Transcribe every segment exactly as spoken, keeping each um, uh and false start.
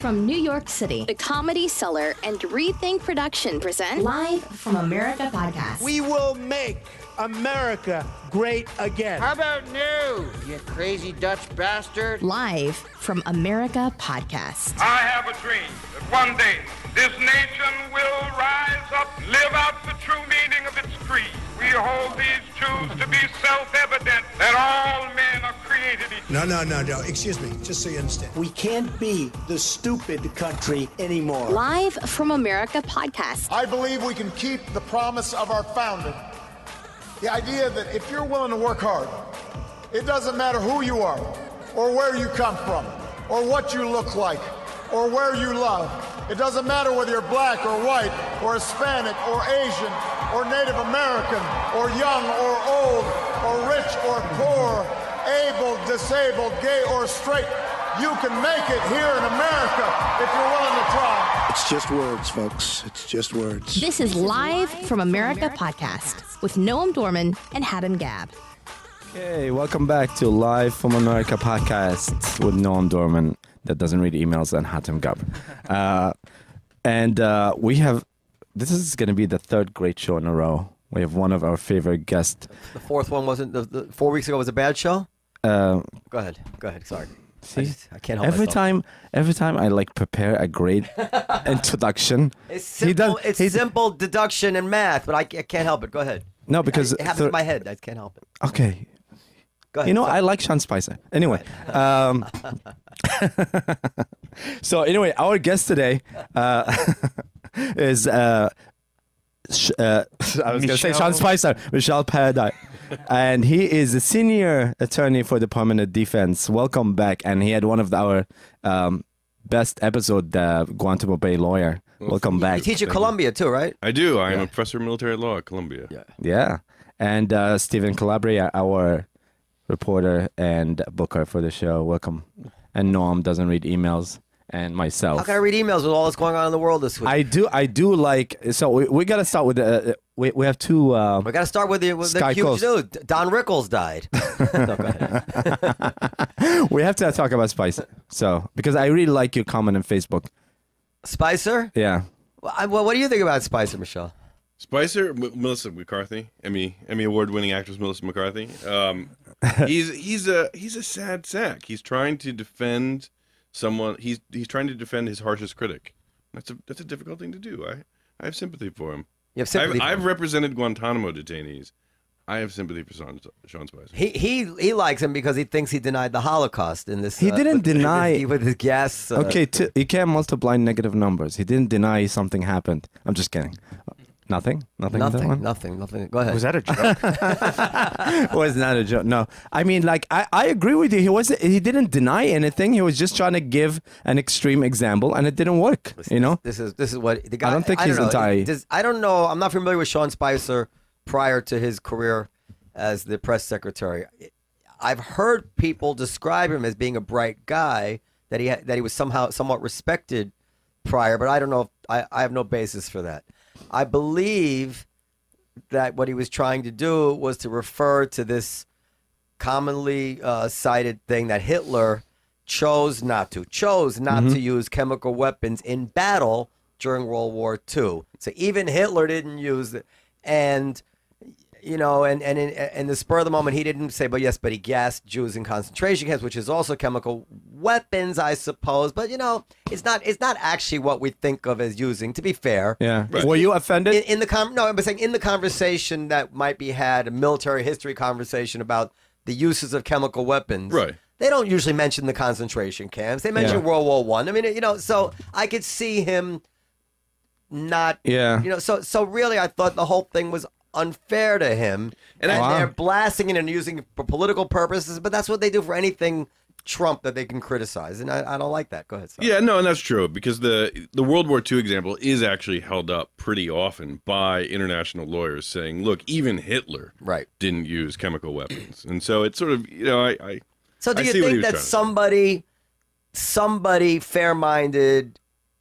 from New York City, The Comedy Cellar and Rethink Production present Live from America podcast. We will make America great again. How about new, you crazy Dutch bastard? Live from America podcast. I have a dream that one day this nation will rise up, live out the true meaning of its creed. We hold these truths to be self-evident that all men are created equal. No, no, no, no. Excuse me, just so you understand. We can't be the stupid country anymore. Live from America podcast. I believe we can keep the promise of our founding. The idea that if you're willing to work hard, it doesn't matter who you are, or where you come from, or what you look like, or where you love. It doesn't matter whether you're black or white, or Hispanic, or Asian, or Native American, or young or old, or rich or poor, able, disabled, gay or straight. You can make it here in America if you're willing to try. It's just words, folks. It's just words. This is Live from America podcast with Noam Dorman and Hatem Gab. Okay, welcome back to Live from America podcast with Noam Dorman that doesn't read emails and Hatem Gab. Uh, and uh, we have, this is going to be the third great show in a row. We have one of our favorite guests. The fourth one wasn't, the, the four weeks ago was a bad show? Uh, go ahead, go ahead, sorry. See, I, just, I can't help every myself. time, every time I like prepare a great introduction. It's simple, he does, it's he, simple deduction and math, but I, I can't help it. Go ahead. No, because it happens thir- in my head. I can't help it. Okay. Go ahead. You know, sorry. I like Sean Spicer. Anyway, um, so anyway, our guest today uh, is uh, sh- uh, I was going to say Sean Spicer, Michelle Paradise, and he is a senior attorney for Department of Defense. Welcome back, and he had one of our um, best episode, the Guantanamo Bay lawyer. Well, Welcome back. You teach at Columbia too, right? I do. I am Yeah. a professor of military law at Columbia. Yeah. Yeah, and uh, Stephen Calabria, our reporter and booker for the show. Welcome. And Noam doesn't read emails, and myself. How can I read emails with all that's going on in the world this week? I do. I do like. So we, we got to start with the. Uh, we we have two. Uh, we got to start with the, with the Sky huge Coast. dude. Don Rickles died. No, go ahead. we have to talk about Spicer. So because I really like your comment on Facebook. Spicer? Yeah. Well, I, well, what do you think about Spicer, Michelle? Spicer, M- Melissa McCarthy, Emmy Emmy award-winning actress Melissa McCarthy. Um, he's he's a he's a sad sack. He's trying to defend someone. He's he's trying to defend his harshest critic. That's a that's a difficult thing to do. I I have sympathy for him. You have sympathy. I've, for I've him. represented Guantanamo detainees. I have sympathy for Sean, Sean Spicer. He he he likes him because he thinks he denied the Holocaust in this. He uh, didn't with, deny- with his, with his gas. Uh, Okay. T- you can't multiply negative numbers. He didn't deny something happened. I'm just kidding. Nothing. Nothing. with that Nothing. one? Nothing. Nothing. Go ahead. Was that a joke? was not a joke. No, I mean, like, I, I agree with you. He wasn't. He didn't deny anything. He was just trying to give an extreme example, and it didn't work. You know. This is this is what the guy. I don't think he's know. entirely- Does- I don't know. I'm not familiar with Sean Spicer prior to his career as the press secretary. I've heard people describe him as being a bright guy, that he had, that he was somehow somewhat respected prior, but I don't know. If, I I have no basis for that. I believe that what he was trying to do was to refer to this commonly uh, cited thing that Hitler chose not to, chose not Mm-hmm. to use chemical weapons in battle during World War Two. So even Hitler didn't use it. And, you know, and, and in, in the spur of the moment, he didn't say, but yes, but he gassed Jews in concentration camps, which is also chemical weapons, I suppose. But, you know, it's not it's not actually what we think of as using, to be fair. Yeah. Were you offended? In, in the com- no, I'm saying in the conversation that might be had, a military history conversation about the uses of chemical weapons. Right. They don't usually mention the concentration camps. They mention Yeah. World War One. I. I mean, you know, so I could see him not. Yeah. You know, so so really, I thought the whole thing was unfair to him, and, Wow. they're blasting it and using it for political purposes. But that's what they do for anything Trump that they can criticize, and I, I don't like that. Go ahead. Sorry. Yeah, no, and that's true because the the World War Two example is actually held up pretty often by international lawyers saying, look, even Hitler Right. didn't use chemical weapons. And so it's sort of, you know, I... I So do I you see what he think was that trying to say. somebody, somebody fair-minded,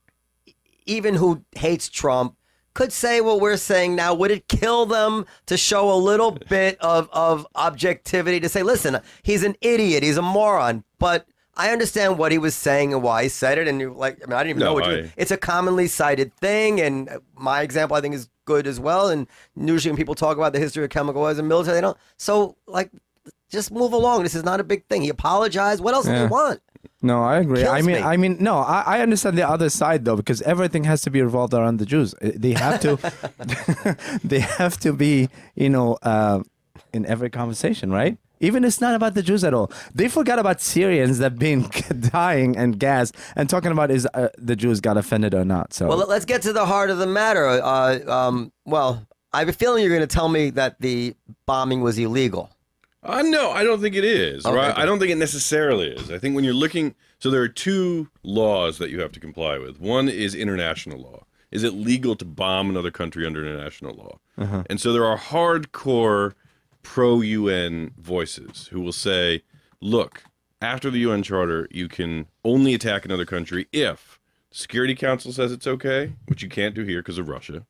even who hates Trump, could say what we're saying now? Would it kill them to show a little bit of, of objectivity to say, listen, he's an idiot, he's a moron, but I understand what he was saying and why he said it, and you like. I mean, I didn't even No, know what I- you. It's a commonly cited thing, and my example I think is good as well. And usually when people talk about the history of chemical weapons and military, they don't. So like, just move along. This is not a big thing. He apologized. What else Yeah. do you want? No, I agree. Kills I mean, me. I mean, no, I, I understand the other side though, because everything has to be revolved around the Jews. Uh, They have to, they have to be, you know, uh, in every conversation, right? Even it's not about the Jews at all. They forgot about Syrians that been dying and gassed and talking about is uh, the Jews got offended or not. So Well, let's get to the heart of the matter. Uh, um, well, I have a feeling you're going to tell me that the bombing was illegal. Uh, no, I don't think it is. Okay, right? good. I don't think it necessarily is. I think when you're looking, so there are two laws that you have to comply with. One is international law. Is it legal to bomb another country under international law? Uh-huh. And so there are hardcore pro-U N voices who will say, look, after the U N Charter, you can only attack another country if the Security Council says it's okay, which you can't do here because of Russia,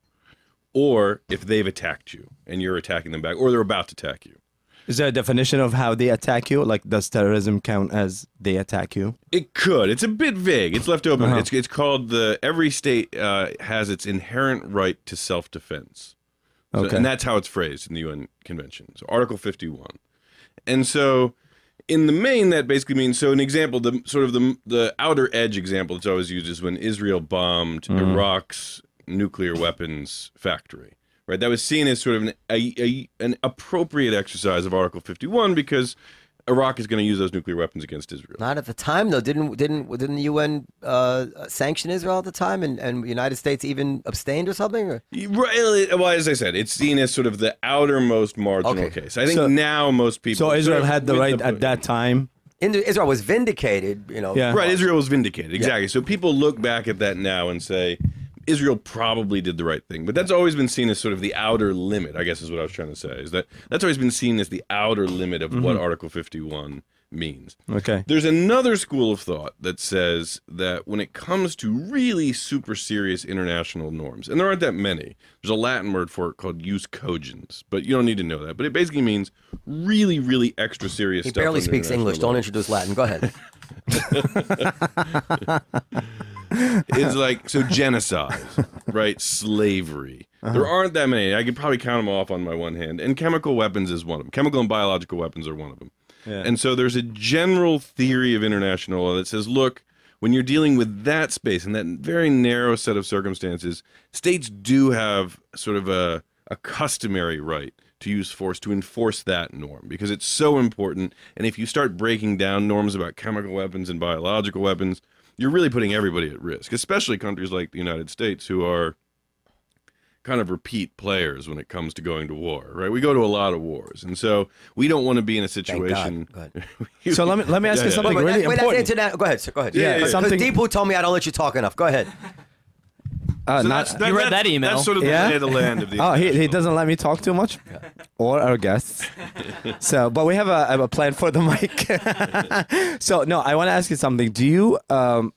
or if they've attacked you and you're attacking them back, or they're about to attack you. is there a definition of how they attack you? Like, does terrorism count as they attack you? It could. It's a bit vague. It's left open. Uh-huh. It's it's called the every state uh, has its inherent right to self-defense. So, Okay. And that's how it's phrased in the U N Convention. So Article fifty-one. And so in the main, that basically means, so an example, the sort of the the outer edge example that's always used is when Israel bombed Mhm. Iraq's nuclear weapons factory. Right, that was seen as sort of an a, a, an appropriate exercise of Article fifty-one because Iraq is going to use those nuclear weapons against Israel. Not at the time, though. Didn't didn't didn't the U N uh, sanction Israel at the time, and and the United States even abstained or something? Or? Right, well, as I said, it's seen as sort of the outermost marginal Okay. case. I think So- now most people. So Israel sort of had the with right at that time. Indi- Israel was vindicated, you know. Yeah. Right, Israel was vindicated. Exactly. So people look back at that now and say, Israel probably did the right thing. But that's always been seen as sort of the outer limit, I guess is what I was trying to say, is that that's always been seen as the outer limit of what Mhm. Article fifty-one means. Okay. There's another school of thought that says that when it comes to really super serious international norms, and there aren't that many, there's a Latin word for it called jus cogens, but you don't need to know that. But it basically means really, really extra serious He stuff. barely under speaks international English. law. Don't introduce Latin. Go ahead. It's like, so genocide, right? Slavery. Uh-huh. There aren't that many. I could probably count them off on my one hand. And chemical weapons is one of them. Chemical and biological weapons are one of them. Yeah. And so there's a general theory of international law that says, look, when you're dealing with that space and that very narrow set of circumstances, states do have sort of a, a customary right to use force to enforce that norm because it's so important. And if you start breaking down norms about chemical weapons and biological weapons, you're really putting everybody at risk, especially countries like the United States who are kind of repeat players when it comes to going to war, right? We go to a lot of wars. And so we don't want to be in a situation. God. So let me let me ask Yeah, you yeah. something Wait, wait, really wait, important. that's interna- Go ahead, sir. Go ahead. Yeah, yeah, Because something- Deepu told me I don't let you talk enough. Go ahead. Uh, So not, that's, that, that's, That's sort of the Yeah? lay of the land of the Oh, he, he international. doesn't let me talk too much, or our guests. So, but we have a, have a plan for the mic. So, no, I want to ask you something. Do you um,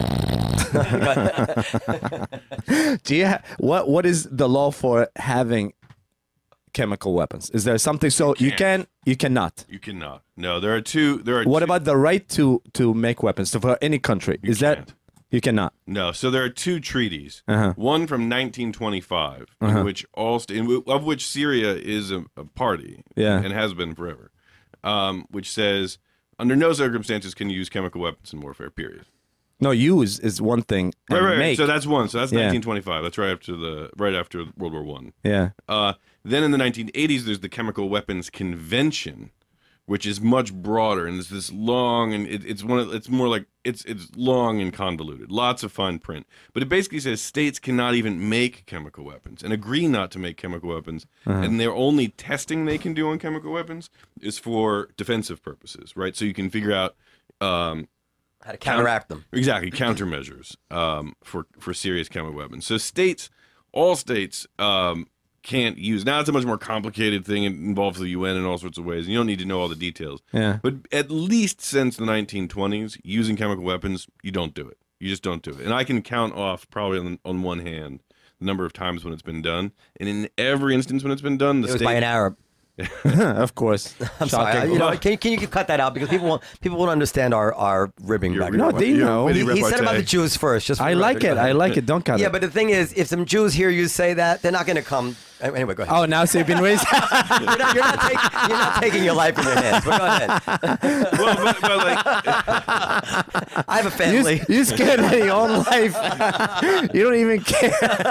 do you ha- what what is the law for having chemical weapons? Is there something so you, can't. can you cannot? You cannot. No, there are two. There are. What two, about the right to to make weapons so for any country? You is that can't. you cannot? No, so there are two treaties. Uh-huh. One from nineteen twenty-five, Uh-huh. in which all st- in w- of which Syria is a, a party, Yeah. and has been forever, um, which says under no circumstances can you use chemical weapons in warfare. Period. No, use is one thing. Right, and right, right. make- So that's one. So that's Yeah. nineteen twenty-five. That's right after the right after World War One. yeah. Uh, then in the nineteen eighties, there's the Chemical Weapons Convention, which is much broader and it's this long and it, it's one of it's more like it's it's long and convoluted, lots of fine print. But it basically says states cannot even make chemical weapons and agree not to make chemical weapons, Uh-huh. and their only testing they can do on chemical weapons is for defensive purposes, right? So you can figure out. Um, How to counteract them. Exactly, countermeasures um, for for serious chemical weapons. So states, all states, um, can't use. Now it's a much more complicated thing. It involves the U N in all sorts of ways, and you don't need to know all the details. Yeah. But at least since the nineteen twenties, using chemical weapons, you don't do it. You just don't do it. And I can count off probably on, on one hand the number of times when it's been done, and in every instance when it's been done, the It was state by an Arab. Of course. I'm sorry. I, you know, can, can you cut that out because people won't people won't understand our, our ribbing back. No, they know. He, he said about the Jews first. Just I like it. I like it. Don't cut yeah, it. but the thing is, if some Jews hear you say that, they're not going to come. Anyway, go ahead. Oh, now so you've been raised. you're, not, you're, not take, you're not taking your life in your hands. But go ahead. well, but, but like, I have a family. You, you scared of your own life. You don't even care.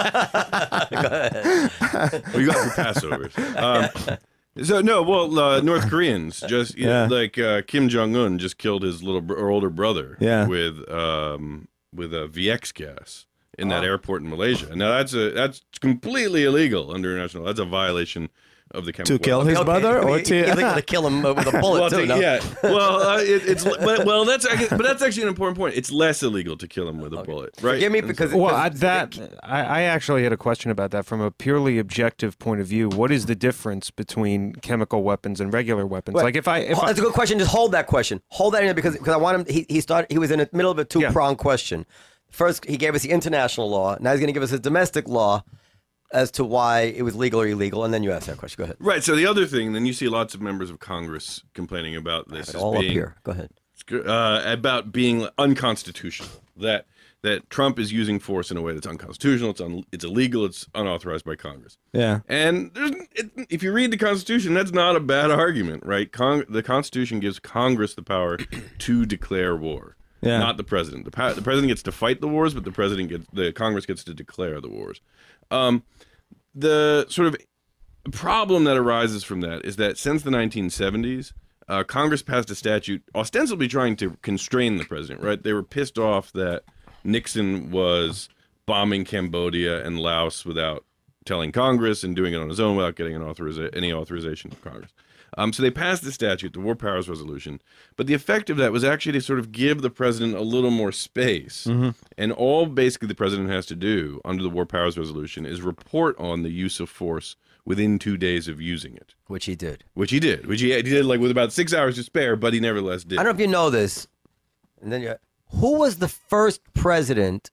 Go ahead. Well, you got for Passovers. Um, so no, well, uh, North Koreans just you Yeah. know, like uh, Kim Jong Un just killed his little br- or older brother Yeah. with um, with a V X gas in that airport in Malaysia. Now that's a that's completely illegal under international. That's a violation of the chemical To kill weapons. his brother, or He- to he illegal to kill him with a bullet well, too. to- No? yeah. Well, uh, it, it's but, well that's actually, but that's actually an important point. It's less illegal to kill him with a bullet, right? Forgive me because Well, I, that I, I actually had a question about that from a purely objective point of view. What is the difference between chemical weapons and regular weapons? Wait, like if I, if Hold- I that's a good question. Just hold that question. Hold that in there because because I want him. He he started. He was in the middle of a two pronged question. First, he gave us the international law. Now he's going to give us his domestic law as to why it was legal or illegal, and then you ask that question. Go ahead. Right. So the other thing, then you see lots of members of Congress complaining about this. It as all being, up here. Go ahead. Uh, about being unconstitutional. That that Trump is using force in a way that's unconstitutional. It's un, it's illegal. It's unauthorized by Congress. Yeah. And there's, it, if you read the Constitution, that's not a bad argument, right? Con, the Constitution gives Congress the power to declare war. Yeah. Not the president. The, the president gets to fight the wars, but the president gets the Congress gets to declare the wars. Um, the sort of problem that arises from that is that since the nineteen seventies, uh, Congress passed a statute ostensibly trying to constrain the president. Right? They were pissed off that Nixon was bombing Cambodia and Laos without telling Congress and doing it on his own without getting an authoriza- any authorization from Congress. Um, so they passed the statute, the War Powers Resolution, but the effect of that was actually to sort of give the president a little more space. Mm-hmm. And all basically the president has to do under the War Powers Resolution is report on the use of force within two days of using it. Which he did. Which he did. Which he, he did like with about six hours to spare, but he nevertheless did. I don't know if you know this. And then you, who was the first president,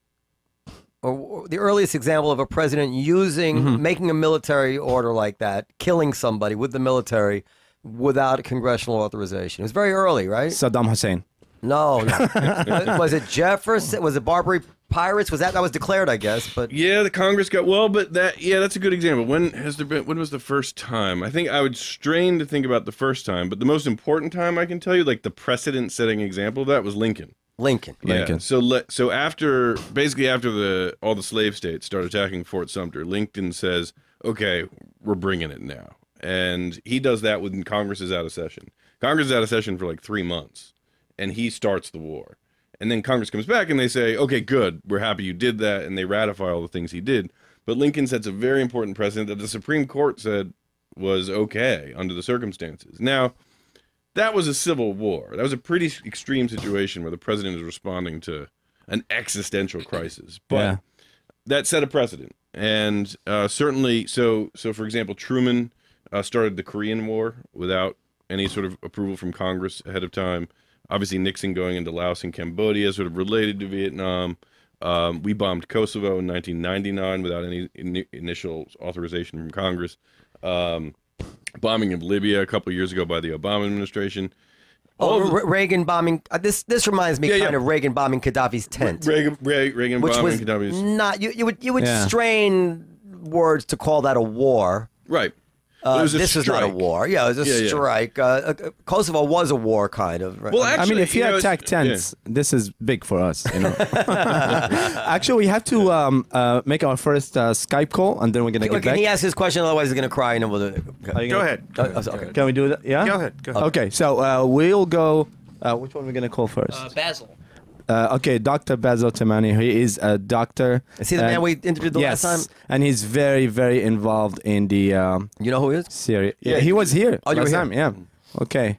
or the earliest example of a president using, Mm-hmm. making a military order like that, killing somebody with the military without congressional authorization? It was very early, right? Saddam Hussein. No, no. Was it Jefferson? Was it Barbary Pirates? Was that that was declared? I guess, but yeah, the Congress got well, but that yeah, that's a good example. When has there been? When was the first time? I think I would strain to think about the first time, but the most important time I can tell you, like the precedent-setting example of that was Lincoln. Lincoln. Yeah. Lincoln. So le- so after basically after the all the slave states start attacking Fort Sumter, Lincoln says, "Okay, we're bringing it now," and he does that when Congress is out of session. Congress is out of session for like three months. And he starts the war. And then Congress comes back and they say, okay, good, we're happy you did that, and they ratify all the things he did. But Lincoln sets a very important precedent that the Supreme Court said was okay under the circumstances. Now, that was a civil war. That was a pretty extreme situation where the president is responding to an existential crisis. But Yeah. that set a precedent. And uh, certainly, so, so for example, Truman uh, started the Korean War without any sort of approval from Congress ahead of time. Obviously, Nixon going into Laos and Cambodia, sort of related to Vietnam. Um, we bombed Kosovo in nineteen ninety-nine without any in- initial authorization from Congress. Um, bombing of Libya a couple years ago by the Obama administration. oh, All Re- Reagan bombing. Uh, this this reminds me Yeah, kind yeah. of Reagan bombing Gaddafi's tent, Reagan, Reagan, Reagan which bombing was Gaddafi's. not. You, you would you would Yeah. strain words to call that a war. Right. Uh, It was a this was not a strike. war. Yeah, it was a Yeah, yeah. strike. Uh, uh, Kosovo was a war, kind of. Right? Well, I mean, actually, if you, you know, attack it's- tents, this is big for us, you know. Actually, we have to um, uh, make our first uh, Skype call, and then we're gonna Can, get can back. he ask his question? Otherwise, he's going to cry, and then we'll. Are you go gonna- ahead. Uh, uh, okay. Can we do that? Yeah. Go ahead. Go ahead. Okay, so uh, we'll go. Uh, which one are we gonna call first? Uh, Basil. Uh, okay, Doctor Basil Tamani. He is a doctor. Is he the and- man we interviewed the yes, last time? and he's very, very involved in the um, You know who he is? Syria. Yeah, he was here Oh, you were last here. time. Yeah. Okay.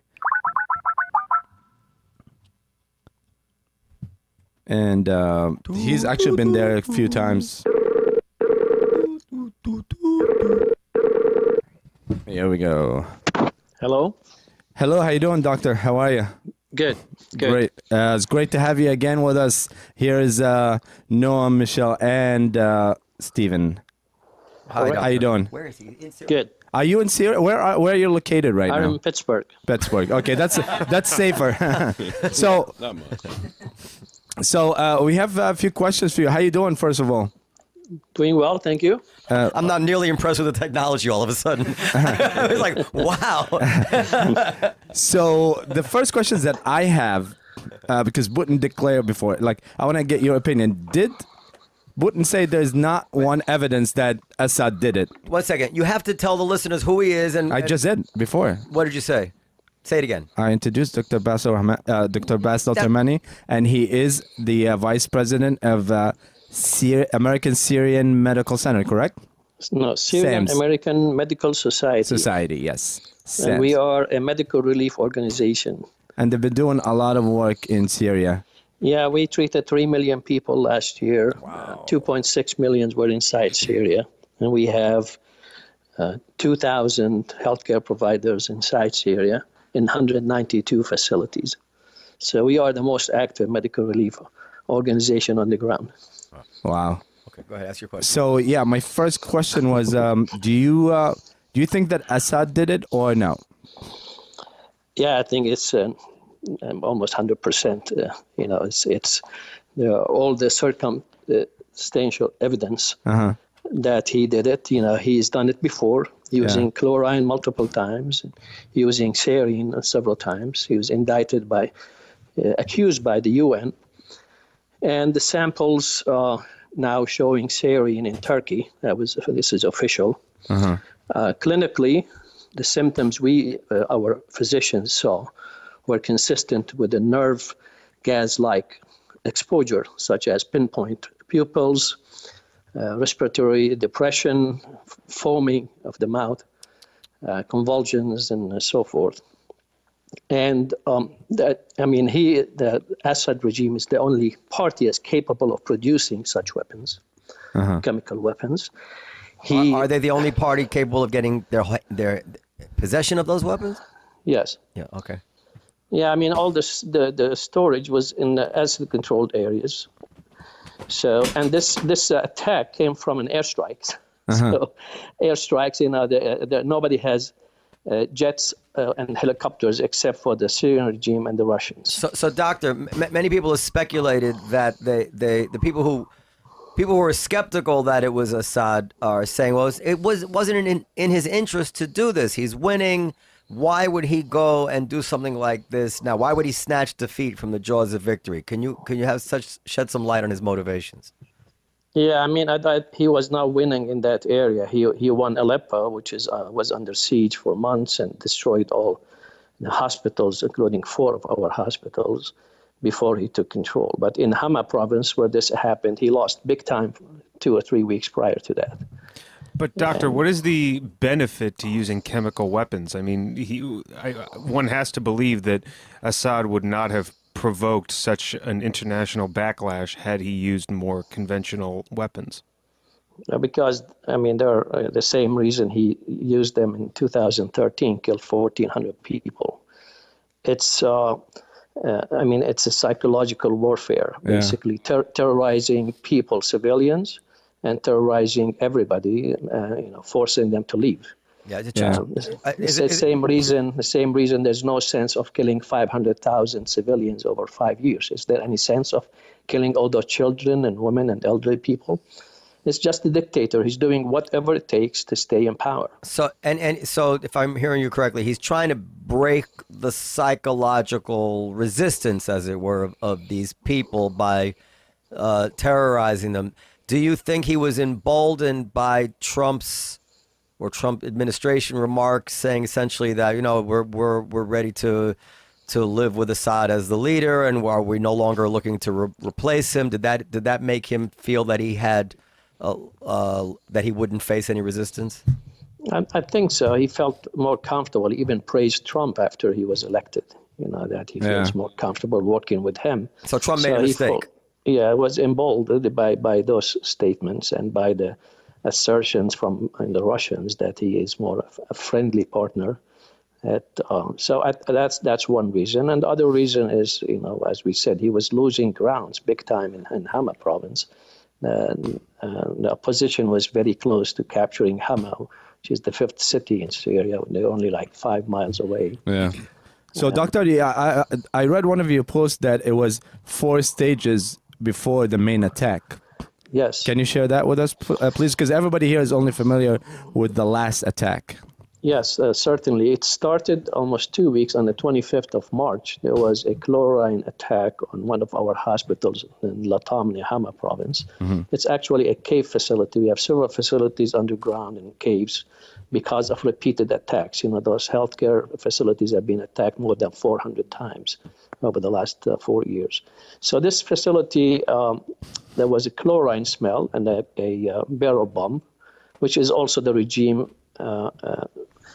And um, he's actually been there a few times. Here we go. Hello. Hello, how you doing, doctor? How are you? Good. Good. Great. Uh, it's great to have you again with us. Here is uh, Noam, Michelle, and uh, Stephen. Hi, How you doing? Where is he? In Syria? Good. Are you in Syria? Where are where are you located right I'm now? in Pittsburgh. Pittsburgh. Okay, that's that's safer. so, Not much. so uh, we have a few questions for you. How you doing, first of all? Doing well, thank you. Uh, I'm not nearly impressed with the technology all of a sudden. I was like, wow. So the first questions that I have, uh, because Putin declared before, like I want to get your opinion. Did Putin say there's not one evidence that Assad did it? One second. You have to tell the listeners who he is. And I just did before. What did you say? Say it again. I introduced Doctor Bassel, uh, Doctor Bassel Termani, and he is the uh, vice president of uh, Syri- American Syrian Medical Center, correct? No, Syrian SAMS. American Medical Society. Society, yes. And we SAMS. are a medical relief organization. And they've been doing a lot of work in Syria. Yeah, we treated three million people last year. Wow. Uh, two point six million were inside Syria. And we have uh, two thousand healthcare providers inside Syria in one hundred ninety-two facilities. So we are the most active medical relief organization on the ground. Wow. Okay, go ahead. Ask your question. So yeah, my first question was, um, do you uh, do you think that Assad did it or no? Yeah, I think it's uh, um, almost one hundred percent. Uh, you know, it's it's there are all the circumstantial evidence Uh-huh. that he did it. You know, he's done it before using Yeah. chlorine multiple times, using sarin several times. He was indicted by, uh, accused by the U N. And the samples are now showing sarin in Turkey. That was this is official. Uh-huh. Uh, clinically, the symptoms we, uh, our physicians saw, were consistent with a nerve gas-like exposure, such as pinpoint pupils, uh, respiratory depression, f- foaming of the mouth, uh, convulsions, and uh, so forth. And um, that, I mean, he, the Assad regime is the only party as capable of producing such weapons, Uh-huh. chemical weapons. He, Are, are they the only party capable of getting their their possession of those weapons? Yes. Yeah. Okay. Yeah, I mean, all this, the the storage was in the acid-controlled areas. So, and this this uh, attack came from an airstrike. Uh-huh. So, airstrikes, you know, the, the, nobody has uh, jets uh, and helicopters except for the Syrian regime and the Russians. So, so doctor, m- many people have speculated that they, they, the people who, people who were skeptical that it was Assad are saying, well, it was wasn't in in his interest to do this. He's winning. Why would he go and do something like this now? Why would he snatch defeat from the jaws of victory? Can you can you have such shed some light on his motivations? Yeah, I mean, I thought he was not winning in that area. He he won Aleppo, which is uh, was under siege for months and destroyed all the hospitals, including four of our hospitals, before he took control. But in Hama province, where this happened, he lost big time two or three weeks prior to that. But doctor, what is the benefit to using chemical weapons? I mean, he, I, one has to believe that Assad would not have provoked such an international backlash had he used more conventional weapons. Uh, Because, I mean, they're uh, the same reason he used them in two thousand thirteen, killed fourteen hundred people. It's, uh, uh, I mean, it's a psychological warfare, Yeah. basically ter- terrorizing people, civilians, and terrorizing everybody, uh, you know, forcing them to leave. Yeah, it's, Yeah. Um, it's Uh, is the it- is it- same reason. The same reason. There's no sense of killing five hundred thousand civilians over five years. Is there any sense of killing all those children and women and elderly people? It's just a dictator. He's doing whatever it takes to stay in power. So and and so if I'm hearing you correctly, he's trying to break the psychological resistance, as it were, of, of these people by uh, terrorizing them. Do you think he was emboldened by Trump's or Trump administration remarks saying essentially that, you know, we're we're we're ready to to live with Assad as the leader, and are we no longer looking to re- replace him? Did that did that make him feel that he had uh, uh, that he wouldn't face any resistance? I, I think so. He felt more comfortable. He even praised Trump after he was elected. You know, that he feels Yeah. more comfortable working with him. So Trump made a he mistake. felt- yeah, I was emboldened by, by those statements and by the assertions from the Russians that he is more of a friendly partner. At, um, so I, that's that's one reason. And the other reason is, you know, as we said, he was losing grounds big time in, in Hama province. Uh, uh, the opposition was very close to capturing Hama, which is the fifth city in Syria. They're only like five miles away. Yeah. So, Doctor Ali, I, I I read one of your posts that it was four stages before the main attack. Yes. Can you share that with us, uh, please? Because everybody here is only familiar with the last attack. Yes, uh, certainly. It started almost two weeks on the twenty-fifth of March. There was a chlorine attack on one of our hospitals in Latam, near Hama province. Mm-hmm. It's actually a cave facility. We have several facilities underground in caves because of repeated attacks. You know, those healthcare facilities have been attacked more than four hundred times over the last uh, four years. So this facility, um, there was a chlorine smell and a, a uh, barrel bomb, which is also the regime uh, uh,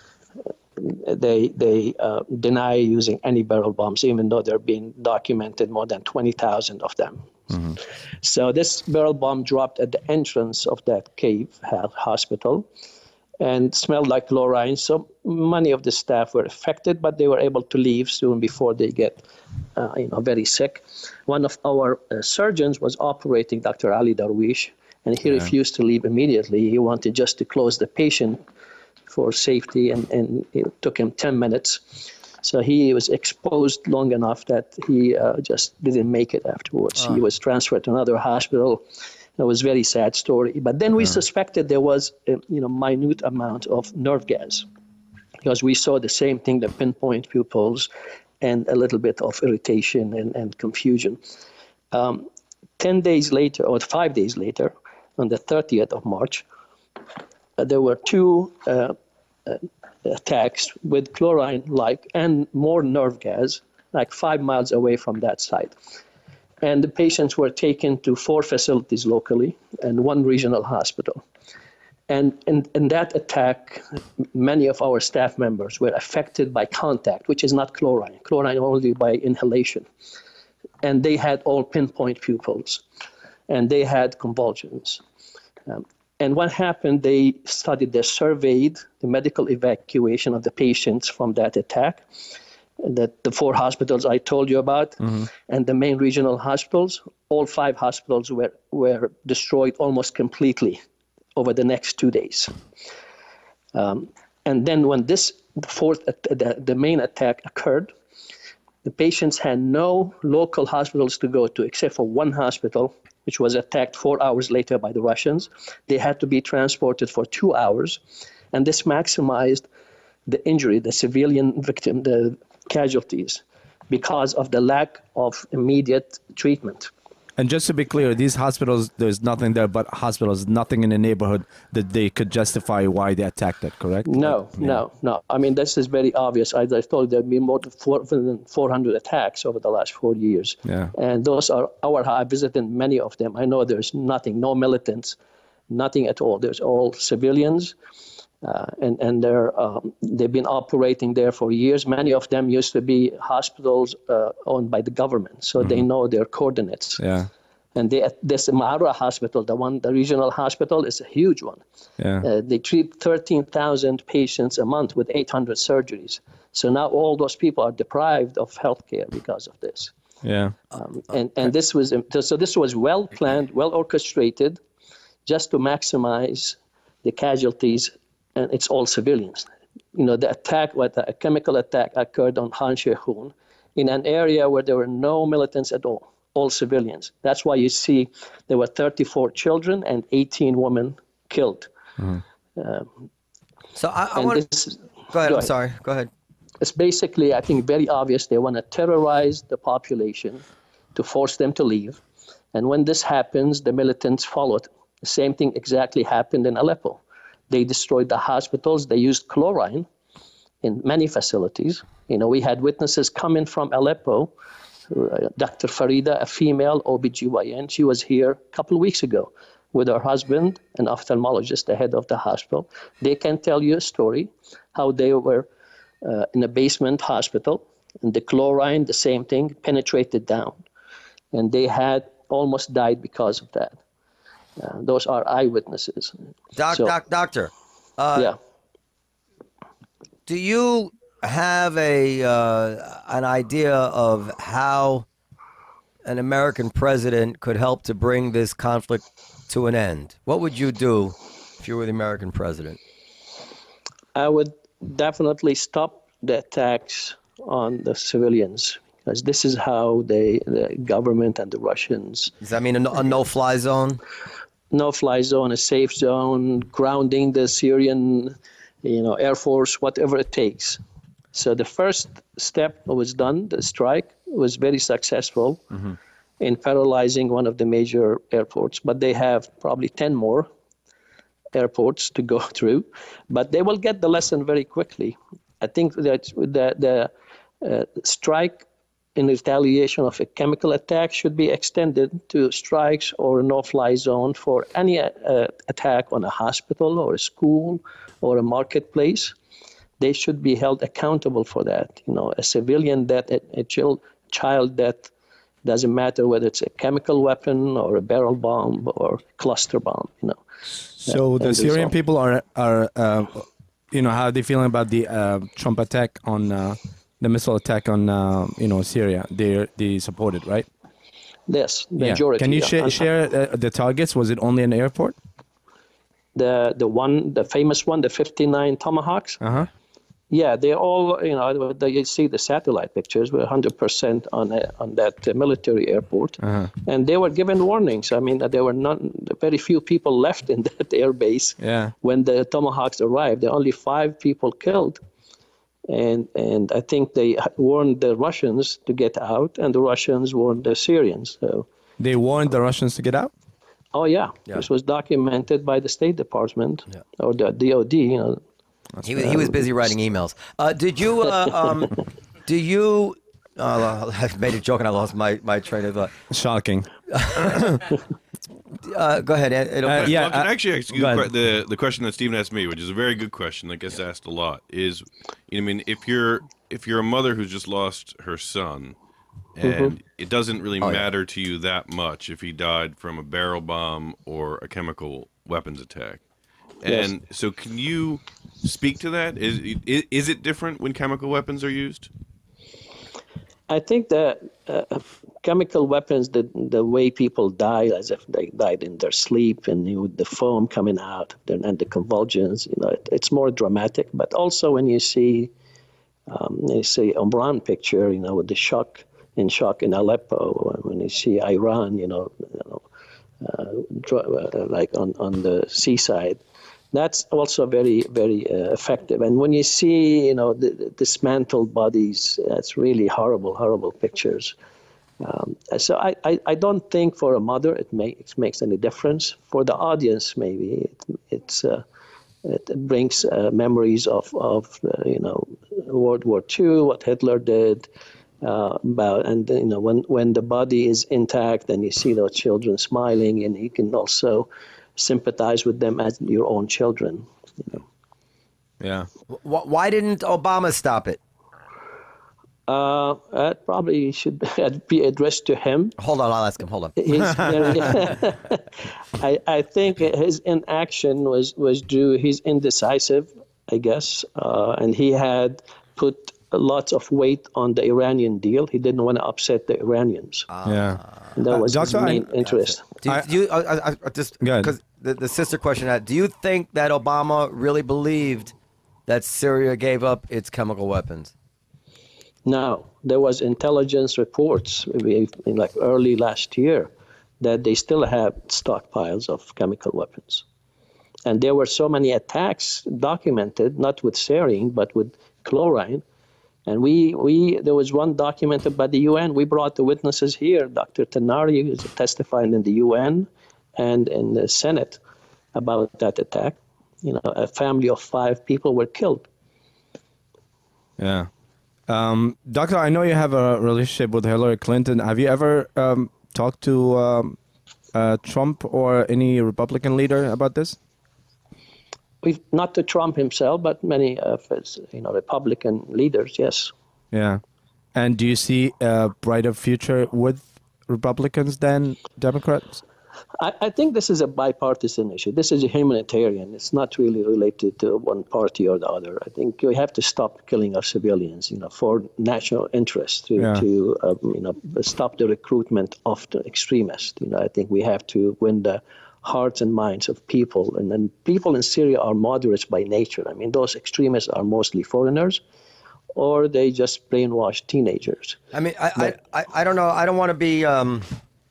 They they uh, deny using any barrel bombs, even though there have been documented more than twenty thousand of them. Mm-hmm. So this barrel bomb dropped at the entrance of that cave hospital and smelled like chlorine. So many of the staff were affected, but they were able to leave soon before they get uh, you know, very sick. One of our uh, surgeons was operating, Doctor Ali Darwish, and he yeah. refused to leave immediately. He wanted just to close the patient for safety, and, and it took him ten minutes. So he was exposed long enough that he uh, just didn't make it afterwards. Oh. He was transferred to another hospital. It was a very sad story. But then we yeah. suspected there was a you know, minute amount of nerve gas, because we saw the same thing, the pinpoint pupils, and a little bit of irritation and, and confusion. Um, ten days later, or five days later, on the thirtieth of March, uh, there were two uh, uh, attacks with chlorine-like and more nerve gas, like five miles away from that site. And the patients were taken to four facilities locally and one regional hospital. And in, in that attack, many of our staff members were affected by contact, which is not chlorine, chlorine only by inhalation. And they had all pinpoint pupils, and they had convulsions. Um, and what happened, they studied, they surveyed the medical evacuation of the patients from that attack, that the four hospitals I told you about, mm-hmm. and the main regional hospitals. All five hospitals were, were destroyed almost completely over the next two days. Um, and then when this the fourth, the, the main attack occurred, the patients had no local hospitals to go to except for one hospital, which was attacked four hours later by the Russians. They had to be transported for two hours, and this maximized the injury, the civilian victim, the casualties, because of the lack of immediate treatment. And just to be clear, these hospitals, there's nothing there but hospitals, nothing in the neighborhood that they could justify why they attacked it, correct? No, yeah. no, no. I mean, this is very obvious. As I told you, there have been more than four hundred attacks over the last four years. Yeah. And those are our, I visited many of them. I know there's nothing, no militants, nothing at all. There's all civilians. Uh, and and they're um, they've been operating there for years. Many of them used to be hospitals uh, owned by the government, so mm-hmm. they know their coordinates. Yeah. And they, this Mahara hospital, the one, the regional hospital, is a huge one. Yeah. Uh, they treat thirteen thousand patients a month with eight hundred surgeries. So now all those people are deprived of health care because of this. Yeah. Um, and and this was so this was well planned, well orchestrated, just to maximize the casualties. And it's all civilians. You know, the attack, what a chemical attack occurred on Han Sheikhoun in an area where there were no militants at all, all civilians. That's why you see there were thirty-four children and eighteen women killed. Mm-hmm. Um, so I, I want to go ahead. Go I'm ahead. sorry. Go ahead. It's basically, I think, very obvious. They want to terrorize the population to force them to leave. And when this happens, the militants followed. The same thing exactly happened in Aleppo. They destroyed the hospitals. They used chlorine in many facilities. You know, we had witnesses coming from Aleppo. Uh, Doctor Farida, a female O B G Y N, she was here a couple of weeks ago with her husband, an ophthalmologist, the head of the hospital. They can tell you a story how they were uh, in a basement hospital, and the chlorine, the same thing, penetrated down. And they had almost died because of that. Uh, those are eyewitnesses. Doc, so, doc, doctor. Uh, yeah. Do you have a uh, an idea of how an American president could help to bring this conflict to an end? What would you do if you were the American president? I would definitely stop the attacks on the civilians, because this is how they, the government and the Russians. Does that mean a, no- a no-fly zone? No-fly zone, a safe zone, grounding the Syrian, you know, Air Force, whatever it takes. So the first step was done. The strike was very successful Mm-hmm. in paralyzing one of the major airports, but they have probably ten more airports to go through. But they will get the lesson very quickly. I think that the, the uh, strike in retaliation of a chemical attack should be extended to strikes or a no-fly zone for any uh, attack on a hospital or a school or a marketplace. They should be held accountable for that. You know, a civilian death, a, a child, child death, doesn't matter whether it's a chemical weapon or a barrel bomb or cluster bomb. You know. So And the Syrian so- people are are uh, you know, how are they feeling about the uh, Trump attack on uh, the missile attack on uh, you know, Syria? They they support it, right? Yes, Yeah. majority. Can you yeah. share And- share uh, the targets? Was it only an airport? The the one, the famous one, the fifty-nine Tomahawks. Uh huh. Yeah, they all, you know, they, you see the satellite pictures were one hundred percent on a, on that uh, military airport, Uh-huh. and they were given warnings. I mean, there were not very few people left in that air base Yeah. when the Tomahawks arrived. There were only five people killed, and and I think they warned the Russians to get out, and the Russians warned the Syrians. So, They warned the Russians to get out. oh yeah, Yeah. this was documented by the State Department or the D O D. You know. He was, he was busy writing emails. Uh, did you, uh, um, do you, uh, I made a joke and I lost my, my train of thought. Shocking. Uh, go ahead. Ed. It'll- Uh, yeah, Well, can uh, I actually ask you go the, ahead. que- the the question that Stephen asked me, which is a very good question that gets asked a lot, is, you know, I mean, if you're if you're a mother who's just lost her son, and Mhm. it doesn't really Oh, yeah. matter to you that much if he died from a barrel bomb or a chemical weapons attack, Yes. and so can you speak to that? Is, is is it different when chemical weapons are used? I think that uh, chemical weapons, the the way people die, as if they died in their sleep, and you, the foam coming out, and, and the convulsions, you know, it, it's more dramatic. But also when you see, um, you see Omran picture, you know, with the shock in shock in Aleppo, and when you see Iran, you know, you know uh, dr- uh, like on on the seaside. That's also very, very uh, effective. And when you see, you know, the, the dismantled bodies, that's really horrible, horrible pictures. Um, so I, I, I don't think for a mother it, may, it makes any difference. For the audience, maybe it, it's uh, it brings uh, memories of, of uh, you know, World War Two, what Hitler did. Uh, about and you know when when the body is intact and you see those children smiling, and you can also sympathize with them as your own children. You know. Yeah. Wh- Why didn't Obama stop it? Uh, that probably should be addressed to him. Hold on, I'll ask him. Hold on. He's very, I, I think his inaction was, was due, he's indecisive, I guess, uh, and he had put lots of weight on the Iranian deal. He didn't want to upset the Iranians. Yeah. And that Uh, was his Doctor, I- main interest. Do you, do you I, I, I just Go ahead. because the, the sister question I had, do you think that Obama really believed that Syria gave up its chemical weapons? No, there was intelligence reports maybe in like early last year that they still have stockpiles of chemical weapons. And there were so many attacks documented, not with sarin, but with chlorine. And we, we there was one documented by the U N. We brought the witnesses here. Doctor Tanari is testifying in the U N and in the Senate about that attack. You know, a family of five people were killed. Yeah. Um, Doctor, I know you have a relationship with Hillary Clinton. Have you ever um, talked to um, uh, Trump or any Republican leader about this? We've, not to Trump himself, but many of his, you know, Republican leaders, yes. Yeah. And do you see a brighter future with Republicans than Democrats? I, I think this is a bipartisan issue. This is a humanitarian. It's not really related to one party or the other. I think we have to stop killing our civilians, you know, for national interest, to, Yeah. to um, you know, stop the recruitment of the extremists. You know, I think we have to win the hearts and minds of people. And then people in Syria are moderates by nature. I mean, those extremists are mostly foreigners, or they just brainwashed teenagers. I mean, I, but, I, I, I don't know. I don't want to be. Um,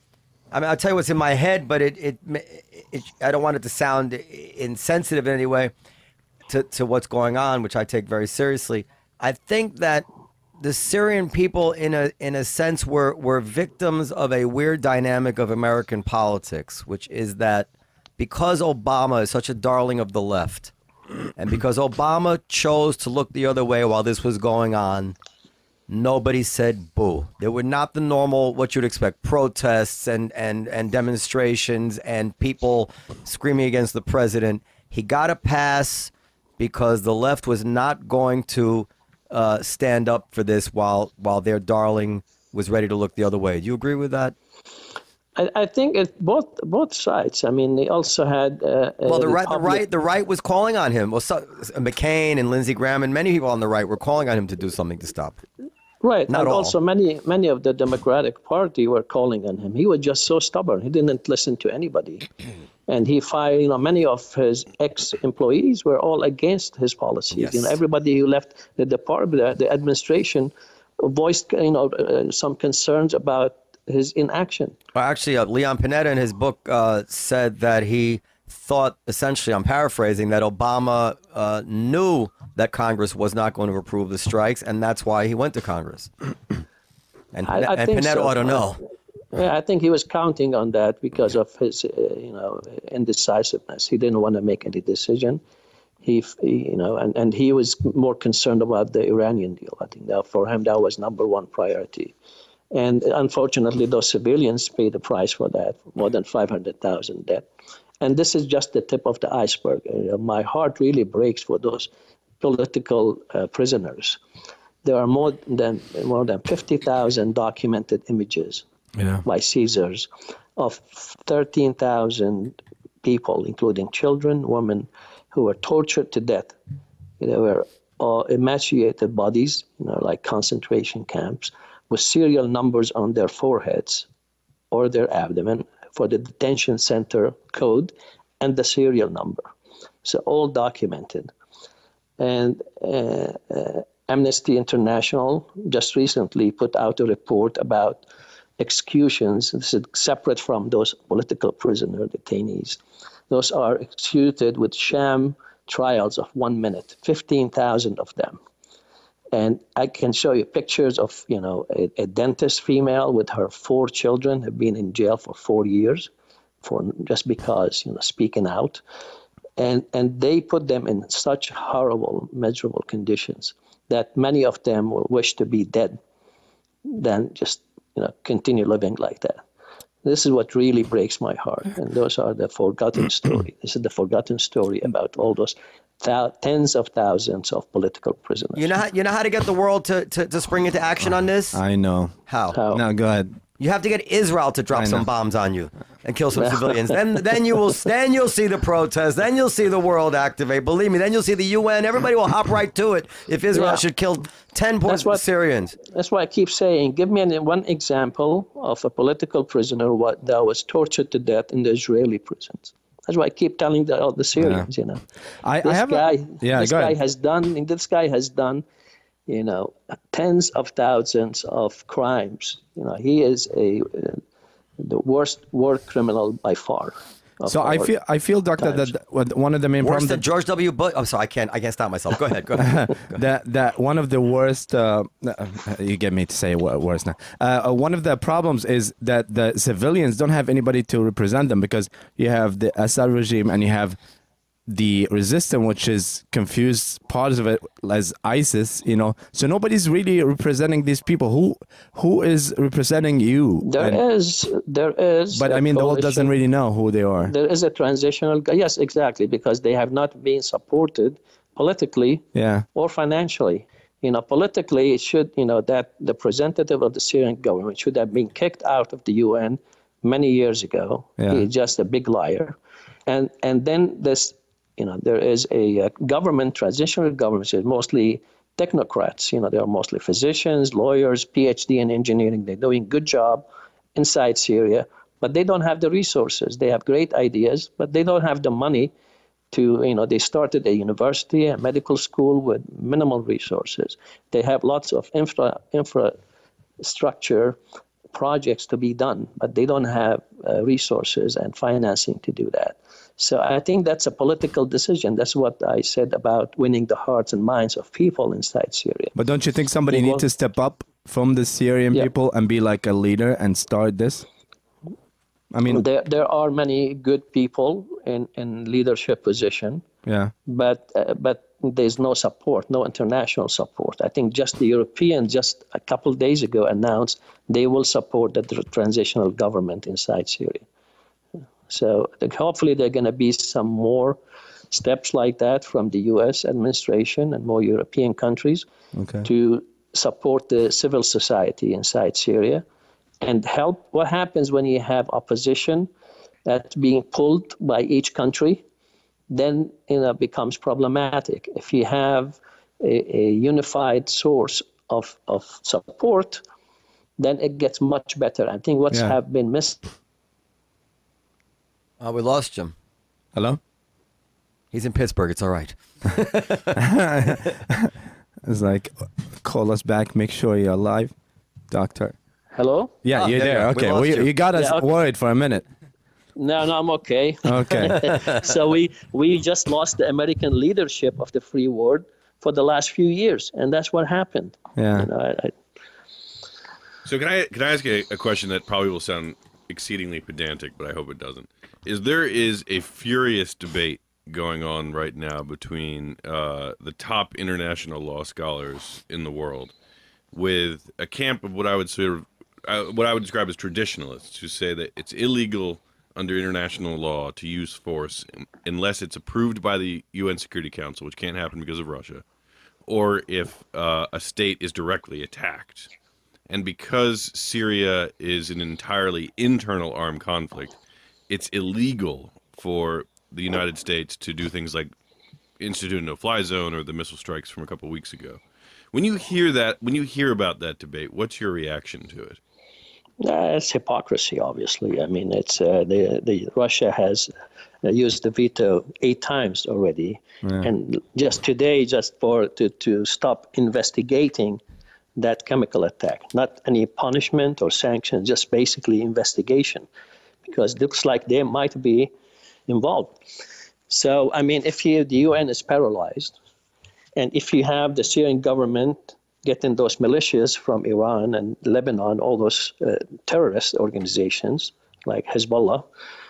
I mean, I'll tell you what's in my head, but it, it, it, it I don't want it to sound insensitive in any way to, to what's going on, which I take very seriously. I think that the Syrian people, in a in a sense, were were victims of a weird dynamic of American politics, which is that because Obama is such a darling of the left, and because Obama chose to look the other way while this was going on, nobody said boo. There were not the normal, what you'd expect, protests and, and, and demonstrations and people screaming against the president. He got a pass because the left was not going to uh, stand up for this while while their darling was ready to look the other way. Do you agree with that? I, I think it both both sides. I mean, they also had. Uh, well, the uh, right, the right, the right was calling on him. Well, so, McCain and Lindsey Graham and many people on the right were calling on him to do something to stop it. Right, Not and all. also many many of the Democratic Party were calling on him. He was just so stubborn. He didn't listen to anybody, and he fired. You know, many of his ex-employees were all against his policies. Yes. You know, everybody who left the department, the administration, voiced you know uh, some concerns about his inaction. Well, actually, uh, Leon Panetta in his book uh, said that he thought, essentially, I'm paraphrasing, that Obama uh, knew that Congress was not going to approve the strikes, and that's why he went to Congress. And, I, I and think Panetta so. ought to know. Yeah, I think he was counting on that because of his, uh, you know, indecisiveness. He didn't want to make any decision. He, he, you know, and, and he was more concerned about the Iranian deal. I think that for him that was number one priority. And unfortunately, those civilians paid the price for that, more than five hundred thousand dead. And this is just the tip of the iceberg. Uh, my heart really breaks for those political uh, prisoners. There are more than more than fifty thousand documented images yeah. by Caesars of thirteen thousand people, including children, women, who were tortured to death. They were uh, emaciated bodies, you know, like concentration camps, with serial numbers on their foreheads or their abdomen for the detention center code and the serial number. So all documented. And uh, uh, Amnesty International just recently put out a report about executions. This is separate from those political prisoner detainees. Those are executed with sham trials of one minute, fifteen thousand of them. And I can show you pictures of, you know, a, a dentist female with her four children have been in jail for four years for just because, you know, speaking out. And and they put them in such horrible, miserable conditions that many of them will wish to be dead than just, you know, continue living like that. This is what really breaks my heart. And those are the forgotten story. This is the forgotten story about all those Thou- tens of thousands of political prisoners. You know how, you know how to get the world to, to, to spring into action on this? I know. How? How? No, go ahead. You have to get Israel to drop some bombs on you and kill some civilians. Then then you will then you'll see the protests. Then you'll see the world activate. Believe me, then you'll see the U N. Everybody will hop right to it if Israel Yeah. should kill ten That's what- Syrians. That's why I keep saying, give me an, one example of a political prisoner what, that was tortured to death in the Israeli prisons. That's why I keep telling the, all the Syrians, you know. I, this I have guy, a, yeah, this go guy ahead. has done, this guy has done, you know, tens of thousands of crimes. You know, he is a uh, the worst war criminal by far. of So I our feel, I feel, Doctor, times. that what- one of the main Worse problems than that George W. Bush. I'm sorry, I can't I can't stop myself. Go ahead. Go ahead. Go ahead. that that one of the worst uh, you get me to say wo- worse now uh, one of the problems is that the civilians don't have anybody to represent them, because you have the Assad regime and you have the resistance, which is confused parts of it as ISIS, you know, so nobody's really representing these people. Who who is representing you? There And- is, there is. but a I mean the world doesn't coalition. really know who they are. There is a transitional, yes, exactly, because they have not been supported politically Yeah. or financially. You know, politically, it should, you know, that the representative of the Syrian government should have been kicked out of the U N many years ago. Yeah. He's just a big liar. And and then this, you know, there is a uh, government, transitional government, which is mostly technocrats. You know, they are mostly physicians, lawyers, P H D in engineering. They're doing good job inside Syria. but they don't have the resources. They have great ideas, but they don't have the money to, you know, they started a university, a medical school with minimal resources. They have lots of infra infrastructure projects to be done, but they don't have uh, resources and financing to do that. So I think that's a political decision. That's what I said about winning the hearts and minds of people inside Syria. But don't you think somebody needs to step up from the Syrian yeah. people and be like a leader and start this? I mean, there there are many good people in, in leadership position. Yeah. But uh, but there's no support, no international support. I think just the Europeans just a couple of days ago announced they will support the transitional government inside Syria. So hopefully there are going to be some more steps like that from the U S administration and more European countries okay. to support the civil society inside Syria and help. What happens when you have opposition that's being pulled by each country, then you know, it becomes problematic. If you have a, a unified source of, of support, then it gets much better. I think what's Yeah. have been missed. Oh, we lost Jim. Hello? He's in Pittsburgh. It's all right. It's like, call us back. Make sure you're alive, doctor. Hello? Yeah, Oh, you're there you there. go. We Okay, lost we, you. you got us Yeah, okay. worried for a minute. No, no, I'm okay. Okay. So we we just lost the American leadership of the free world for the last few years, and that's what happened. Yeah. You know, I, I, So can I can I ask a, a question that probably will sound exceedingly pedantic, but I hope it doesn't. Is there is a furious debate going on right now between uh, the top international law scholars in the world, with a camp of what I would sort of uh, what I would describe as traditionalists, who say that it's illegal under international law to use force unless it's approved by the U N Security Council, which can't happen because of Russia, or if uh, a state is directly attacked. And because Syria is an entirely internal armed conflict, it's illegal for the United States to do things like institute a no-fly zone or the missile strikes from a couple of weeks ago. When you hear that, when you hear about that debate, what's your reaction to it? Uh, it's hypocrisy, obviously. I mean, it's uh, the the Russia has uh, used the veto eight times already, Yeah. and just today, just for to to stop investigating that chemical attack, not any punishment or sanction, just basically investigation, because it looks like they might be involved. So, I mean, if you, the U N is paralyzed, and if you have the Syrian government getting those militias from Iran and Lebanon, all those uh, terrorist organizations like Hezbollah,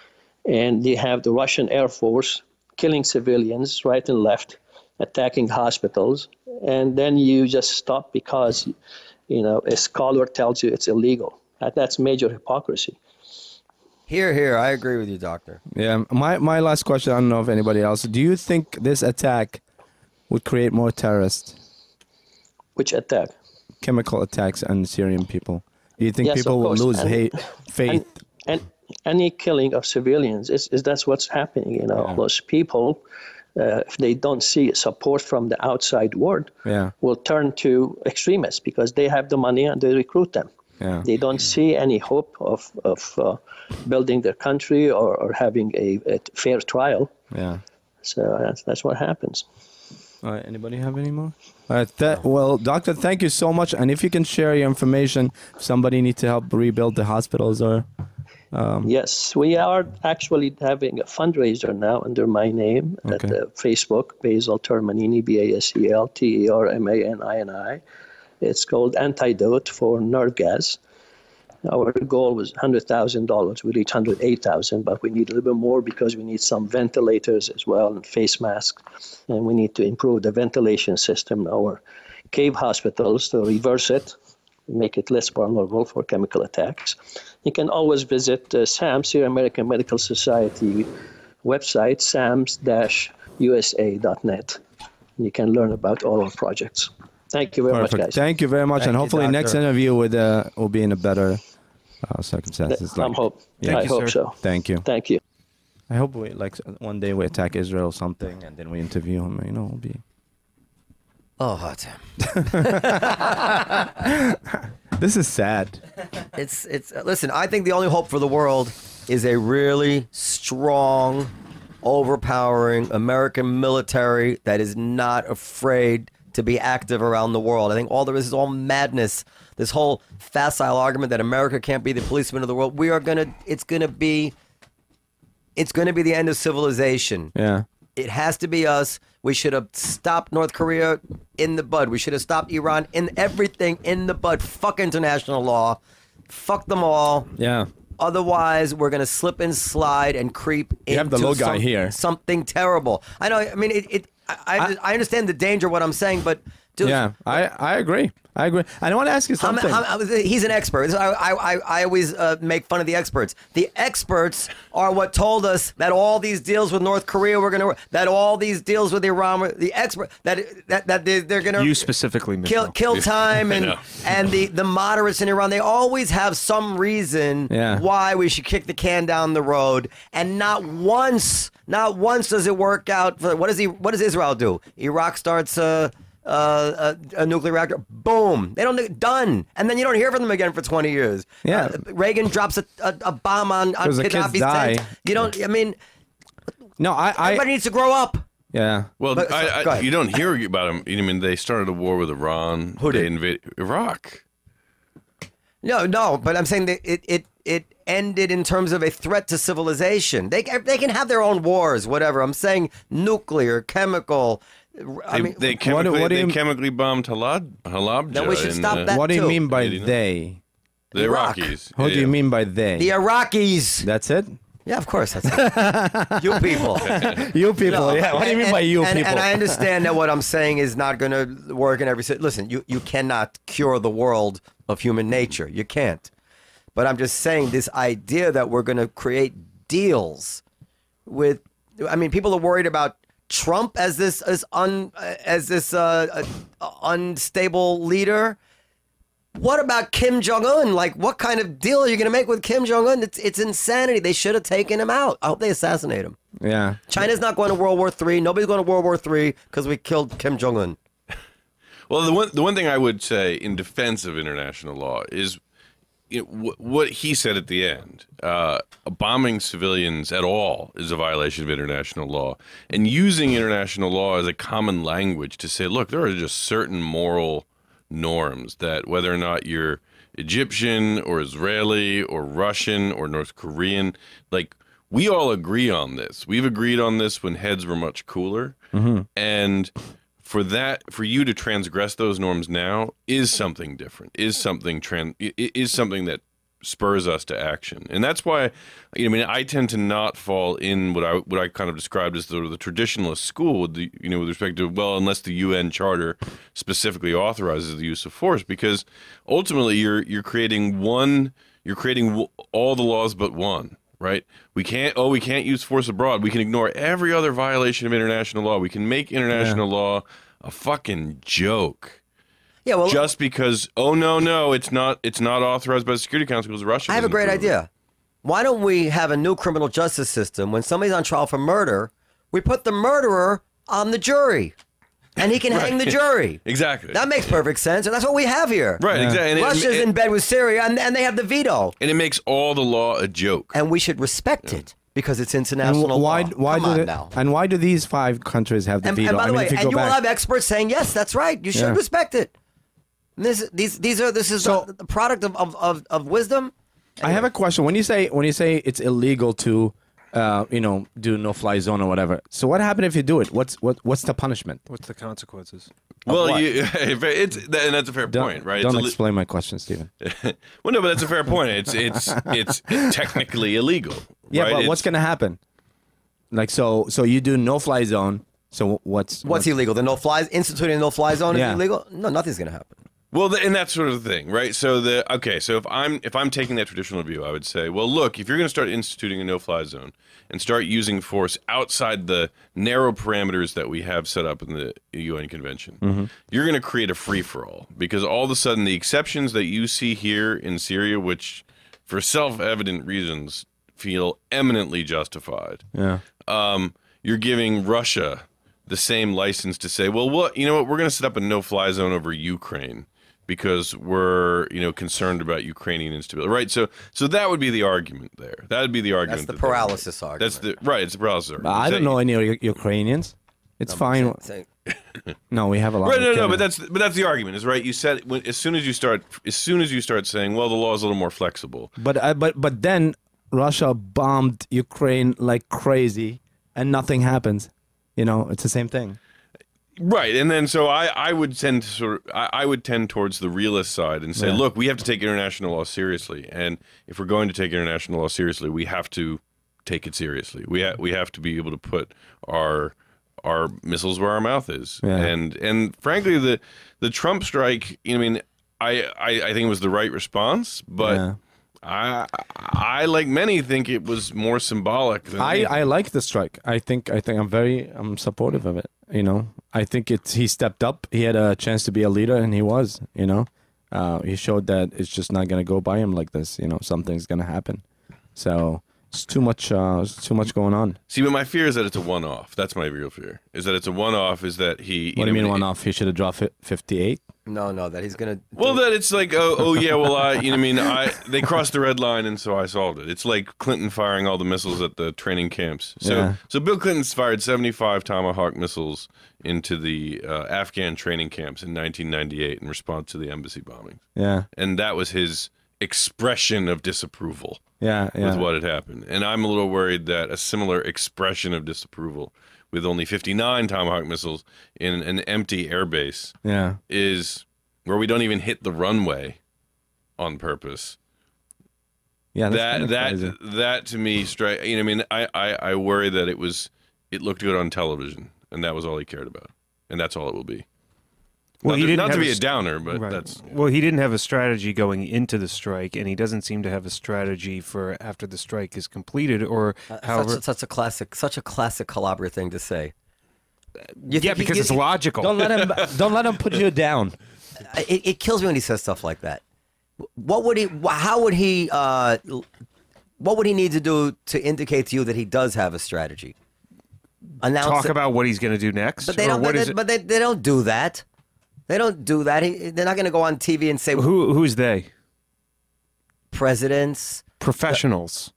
and you have the Russian Air Force killing civilians right and left, attacking hospitals, and then you just stop because, you know, a scholar tells you it's illegal. That, that's major hypocrisy. Here, here. I agree with you, Doctor. Yeah. My, my last question, I don't know if anybody else. Do you think this attack would create more terrorists? Which attack? Chemical attacks on Syrian people. Do you think Yes, people of will course. lose And- hate, faith? And, and any killing of civilians is, is that's what's happening. You know, Yeah. those people, uh, if they don't see support from the outside world, Yeah. will turn to extremists because they have the money and they recruit them. Yeah. They don't see any hope of of uh, building their country or, or having a, a fair trial. Yeah. So that's that's what happens. All right. Anybody have any more? All right. That, well, doctor, thank you so much. And if you can share your information, if somebody needs to help rebuild the hospitals or. Um, Yes, we are actually having a fundraiser now under my name at Okay. uh, Facebook, Basil Termanini, B A S E L T E R M A N I N I. It's called Antidote for Nerve Gas. Our goal was one hundred thousand dollars. We reached one hundred eight thousand dollars, but we need a little bit more because we need some ventilators as well and face masks. And we need to improve the ventilation system in our cave hospitals to reverse it, make it less vulnerable for chemical attacks. You can always visit uh, SAMS, Syrian American Medical Society website, sams dash u s a dot net. You can learn about all our projects. Thank you very Perfect. much, guys. Thank you very much. Thank and you, hopefully next doctor. interview with uh, will be in a better uh, circumstances. I Like, hope. Yeah. I you, hope sir. so. Thank you. Thank you. I hope we like one day we attack Israel or something, and then we interview him. You know, it'll be. Oh, hot. This is sad. It's it's. Listen, I think the only hope for the world is a really strong, overpowering American military that is not afraid to be active around the world. I think all there is is all madness. This whole facile argument that America can't be the policeman of the world. We are gonna. It's gonna be. It's gonna be the end of civilization. Yeah. It has to be us. We should have stopped North Korea in the bud. We should have stopped Iran in everything in the bud. Fuck international law. Fuck them all. Yeah. Otherwise, we're going to slip and slide and creep You have into the low guy some- here. something terrible. I know. I mean, it. it I, I, I understand the danger of what I'm saying, but dude, Yeah, I, I agree. I agree. And I want to ask you I'm- something. I'm- I'm- he's an expert. I, I, I always uh, make fun of the experts. The experts are what told us that all these deals with North Korea were going to, that all these deals with Iran were, the expert, that that, that they, they're going to You specifically, kill Michelle. kill time I and know. and the, the moderates in Iran. They always have some reason Yeah. why we should kick the can down the road, and not once, not once does it work out. For, what does he? What does Israel do? Iraq starts a. Uh, a, a nuclear reactor, boom! They don't done, and then you don't hear from them again for twenty years. Yeah. uh, Reagan drops a, a, a bomb on, on 'Cause the kids Gaddafi's die. tent. You don't. I mean, no, I. I everybody needs to grow up. yeah. Well, But- I, go I, ahead. you don't hear about them. I mean, they started a war with Iran. Who They did? invaded Iraq. No, no, but I'm saying that it it it ended in terms of a threat to civilization. They they can have their own wars, whatever. I'm saying nuclear, chemical. I They, mean, they chemically, what do they you- chemically bombed Halab, Halabja. Then we should in, stop uh, that. What do you too. mean by eighty-nine. they? The Iraq. Iraqis. What Yeah, do you yeah. mean by they? The Iraqis. That's it? Yeah, of course. That's it. You people. You people. No, Yeah. What do you and- mean by you and, people? And I understand that what I'm saying is not going to work in every. si- Listen, you you cannot cure the world of human nature. You can't. But I'm just saying this idea that we're going to create deals with. I mean, people are worried about Trump as this as un as this uh, uh, unstable leader. What about Kim Jong Un? Like, what kind of deal are you going to make with Kim Jong Un? It's it's insanity. They should have taken him out. I hope they assassinate him. yeah. China's not going to World War Three. Nobody's going to World War Three because we killed Kim Jong Un. Well, the one the one thing I would say in defense of international law is, you know, wh- what he said at the end. Uh, bombing civilians at all is a violation of international law, and using international law as a common language to say, look, there are just certain moral norms that whether or not you're Egyptian or Israeli or Russian or North Korean, like we all agree on this. We've agreed on this when heads were much cooler, Mm-hmm. and for that, for you to transgress those norms now is something different. Is something trans i- i- is something that spurs us to action, and that's why, you know, I mean, I tend to not fall in what I what I kind of described as the, the traditionalist school, with the, you know, with respect to, well, unless the U N Charter specifically authorizes the use of force, because ultimately you're you're creating one, you're creating w- all the laws but one. Right? We can't, oh, we can't use force abroad. We can ignore every other violation of international law. We can make international law a fucking joke. Yeah, well, Just because, oh, no, no, it's not it's not authorized by the Security Council because Russia I have a doesn't great approve it. idea. Why don't we have a new criminal justice system? When somebody's on trial for murder, we put the murderer on the jury, and he can hang the jury. Exactly. That makes perfect sense, and that's what we have here. Right, exactly. And it- Russia's it- in bed with Syria, and, and they have the veto. And it makes all the law a joke. And we should respect it because it's And international wh- why? law. Why Come do on they, now. And why do these five countries have the And, veto? and by I the mean, way, if you and go you will back, have experts saying, yes, that's right. You should Yeah. respect it. And This, these, these are, this is So- the, the product of, of, of, of wisdom. I have a question. When you say when you say it's illegal to, uh, you know, do no fly zone or whatever. So what happened if you do it? What's what what's the punishment? What's the consequences? Well, what? you, it's and that's a fair Don't, point, right? Don't It's a li- explain my question, Stephen. well, no, but that's a fair point. It's it's it's technically illegal. Yeah, right? but what's It's- gonna happen? Like so, so you do no fly zone. So what's What's illegal? The no-fly, instituting a no-fly zone Yeah. is illegal? No, nothing's going to happen. Well, the, and that's sort of the thing, right? So the okay, so if I'm if I'm taking that traditional view, I would say, well, look, if you're going to start instituting a no-fly zone and start using force outside the narrow parameters that we have set up in the U N Convention, Mm-hmm. you're going to create a free-for-all because all of a sudden the exceptions that you see here in Syria, which for self-evident reasons feel eminently justified, Yeah. um, you're giving Russia the same license to say, well, what you know what, we're going to set up a no-fly zone over Ukraine because we're, you know, concerned about Ukrainian instability, right? So, so that would be the argument there. That would be the argument. That's the that paralysis argument. That's the right. It's the paralysis argument. I don't know any U- Ukrainians. It's No, fine. say- No, we have a lot. Right, of no, no, Canada. but that's but that's the argument, is right. You said when, as soon as you start, as soon as you start saying, well, the law is a little more flexible. But uh, but but then Russia bombed Ukraine like crazy, and nothing happens. You know, it's the same thing. Right, and then so I, I would tend to sort of I, I would tend towards the realist side and say, Yeah. look, we have to take international law seriously, and if we're going to take international law seriously, we have to take it seriously. We ha- we have to be able to put our our missiles where our mouth is, Yeah. and and frankly, the the Trump strike. I mean, I, I I think it was the right response, but. Yeah. I, I like many think it was more symbolic than I, anything. I like the strike. I think I think I'm very I'm supportive of it. You know, I think it's he stepped up. He had a chance to be a leader, and he was. You know, uh, he showed that it's just not gonna go by him like this. You know, something's gonna happen. So it's too much. Uh, it's too much going on. See, but my fear is that it's a one-off. That's my real fear. Is that it's a one-off. Is that he? What do you mean know, one off? He should have dropped fifty-eight. No, no, that he's gonna. Well, that it's like, oh, oh yeah, well, I, you know, what I mean, I they crossed the red line, and so I solved it. It's like Clinton firing all the missiles at the training camps. So, Yeah. so Bill Clinton's fired seventy-five Tomahawk missiles into the uh, Afghan training camps in nineteen ninety-eight in response to the embassy bombing, Yeah, and that was his expression of disapproval yeah, yeah. with what had happened. And I'm a little worried that a similar expression of disapproval with only fifty-nine Tomahawk missiles in an empty airbase Yeah. is where we don't even hit the runway on purpose. Yeah, that's that kinda that crazy. that to me strike. You know, I mean, I, I I worry that it was it looked good on television, and that was all he cared about, and that's all it will be. Well, not he to, didn't not to have be a a st- downer, but Right. that's Well, he didn't have a strategy going into the strike, and he doesn't seem to have a strategy for after the strike is completed, or Uh, however. such, such a classic, such a classic Calabria thing to say. You yeah, think he- because you- it's logical. Don't let him. Don't let him put you down. It, it kills me when he says stuff like that. What would he? wh- How would he? Uh, what would he need to do to indicate to you that he does have a strategy? Announce Talk it- about what he's going to do next. But they or don't. what But, is they, it- but they, they don't do that. They don't do that. He, they're not going to go on T V and say who who's they? presidents. Professionals.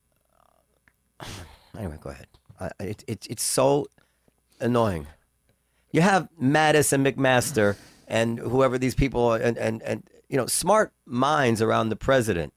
Anyway, go ahead. I, it, it, it's so annoying. You have Mattis and McMaster and whoever these people are, and, and, and you know, smart minds around the president.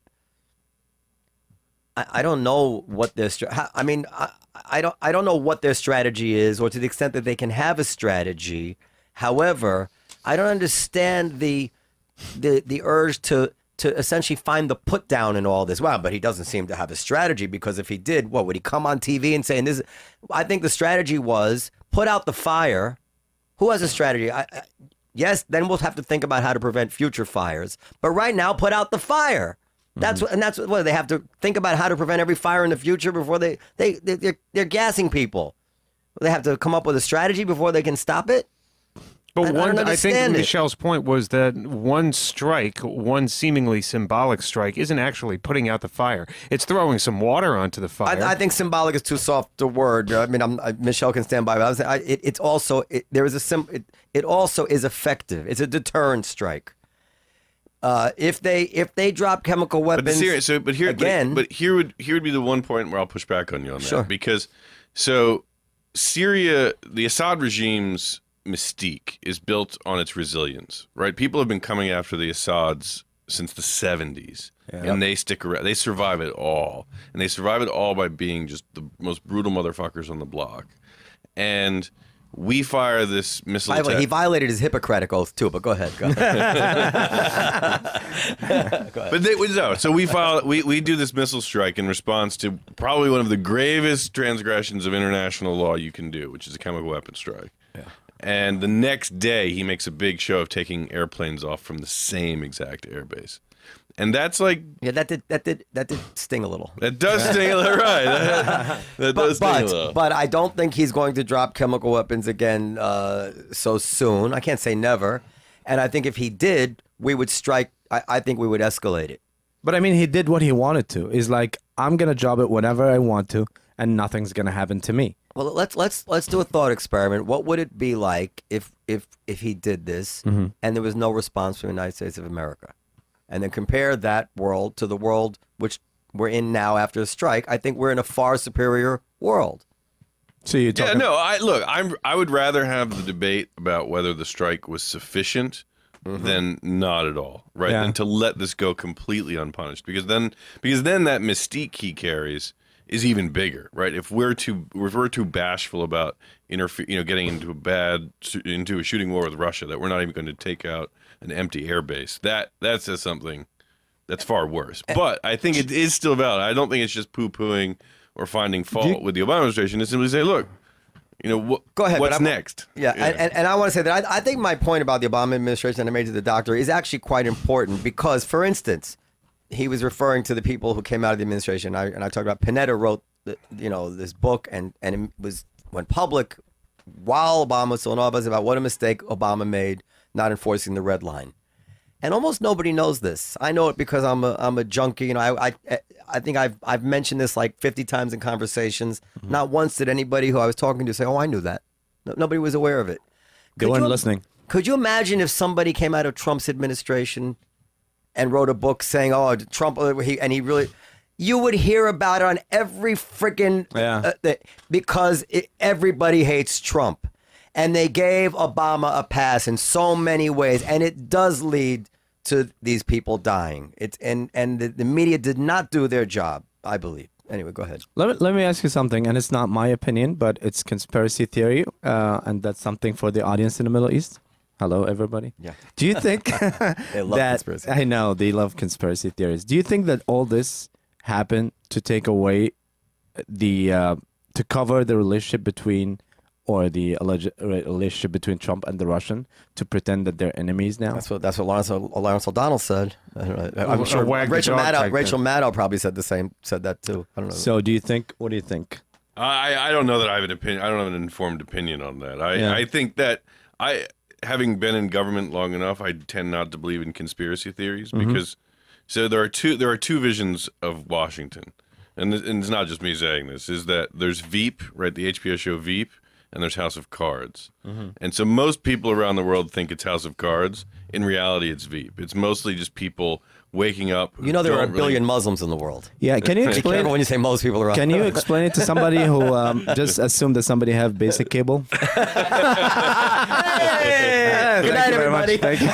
I, I don't know what their stra- how- I mean, I, I don't I don't know what their strategy is, or to the extent that they can have a strategy. However, I don't understand the the the urge to to essentially find the put down in all this. Wow, but he doesn't seem to have a strategy, because if he did, what would he come on T V and say? And this, I think the strategy was put out the fire. Who has a strategy? I, I, yes, then we'll have to think about how to prevent future fires. But right now, put out the fire. That's what, and that's what they have to think about, how to prevent every fire in the future before they they they they're, they're gassing people. They have to come up with a strategy before they can stop it. But I- I one, don't I, think understand it. Michelle's point was that one strike, one seemingly symbolic strike, isn't actually putting out the fire. It's throwing some water onto the fire. I, I think symbolic is too soft a word. I mean, I'm, I, Michelle can stand by. But I was, I, it, it's also it, there is a sim. It, it also is effective. It's a deterrent strike. Uh, if they if they drop chemical But the weapons, serious, so, but here again, but, but here would here would be the one point where I'll push back on you on that, Sure. because so Syria, the Assad regime's mystique is built on its resilience, right? People have been coming after the Assads since the seventies, and they stick around. They survive it all, and they survive it all by being just the most brutal motherfuckers on the block. And we fire this missile by the way, attack. he violated his Hippocratic oath too. But go ahead. Go ahead. Go ahead. But they no. So we file we, we do this missile strike in response to probably one of the gravest transgressions of international law you can do, which is a chemical weapons strike. Yeah. And the next day, he makes a big show of taking airplanes off from the same exact airbase, and that's like yeah, that did that did that did sting a little. that does sting a little, right? That, that does but, sting a but, little. but I don't think he's going to drop chemical weapons again uh, so soon. I can't say never. And I think if he did, we would strike. I, I think we would escalate it. But I mean, he did what he wanted to. He's like, I'm gonna drop it whenever I want to, and nothing's gonna happen to me. Well, let's let's let's do a thought experiment. What would it be like if if if he did this Mhm. and there was no response from the United States of America? And then compare that world to the world which we're in now after the strike. I think we're in a far superior world. So you Yeah, no, I look, I'm I would rather have the debate about whether the strike was sufficient than not at all, right? Yeah. Than to let this go completely unpunished, because then because then that mystique he carries is even bigger, right? If we're too if we're too bashful about interfe- you know, getting into a bad into a shooting war with Russia, that we're not even going to take out an empty air base, that that says something that's far worse. But I think it is still valid. I don't think it's just poo-pooing or finding fault you- with the Obama administration. It's simply say, look, you know, wh- Go ahead. but what's I'm- next? Yeah, And, and, and I want to say that I, I think my point about the Obama administration that I made to the doctor is actually quite important because, for instance, he was referring to the people who came out of the administration. I, and I talked about Panetta wrote, the, you know, this book and, and it was went public while Obama was still in office about what a mistake Obama made not enforcing the red line. And almost nobody knows this. I know it because I'm a I'm a junkie. You know, I I, I think I've I've mentioned this like fifty times in conversations. Mm-hmm. Not once did anybody who I was talking to say, "Oh, I knew that." No, nobody was aware of it. They weren't listening. Could you imagine if somebody came out of Trump's administration and wrote a book saying, "Oh, Trump," he, and he really, you would hear about it on every freaking Yeah. uh, the- because it, everybody hates Trump, and they gave Obama a pass in so many ways, and it does lead to these people dying. It's and and the, the media did not do their job, I believe. Anyway, go ahead. Let me, let me ask you something, and it's not my opinion, but it's conspiracy theory, uh, and that's something for the audience in the Middle East. Hello, everybody. Yeah. Do you think They love that conspiracy. I know they love conspiracy theories? Do you think that all this happened to take away the uh, to cover the relationship between or the alleged relationship between Trump and the Russian to pretend that they're enemies now? That's what that's what Lawrence, Lawrence O'Donnell said. I don't know. I'm A- sure a wag the Rachel dog Maddow type Rachel thing. Maddow probably said the same said that too. I don't know. So do you think? What do you think? I, I don't know that I have an opinion. I don't have an informed opinion on that. I, Yeah. I think that I, having been in government long enough, I tend not to believe in conspiracy theories Mhm. because so there are two there are two visions of Washington, and, th- and it's not just me saying this. Is that there's Veep, right? The H B O show Veep, and there's House of Cards. Mhm. And so most people around the world think it's House of Cards. In reality, it's Veep. It's mostly just people waking up. who You know there are a don't really- billion Muslims in the world. Yeah, can you Be explain? careful when you say most people around. Can you explain it to somebody who um, just assumed that somebody have basic cable? Hey! Thank Good night, you very much. everybody. Thank you.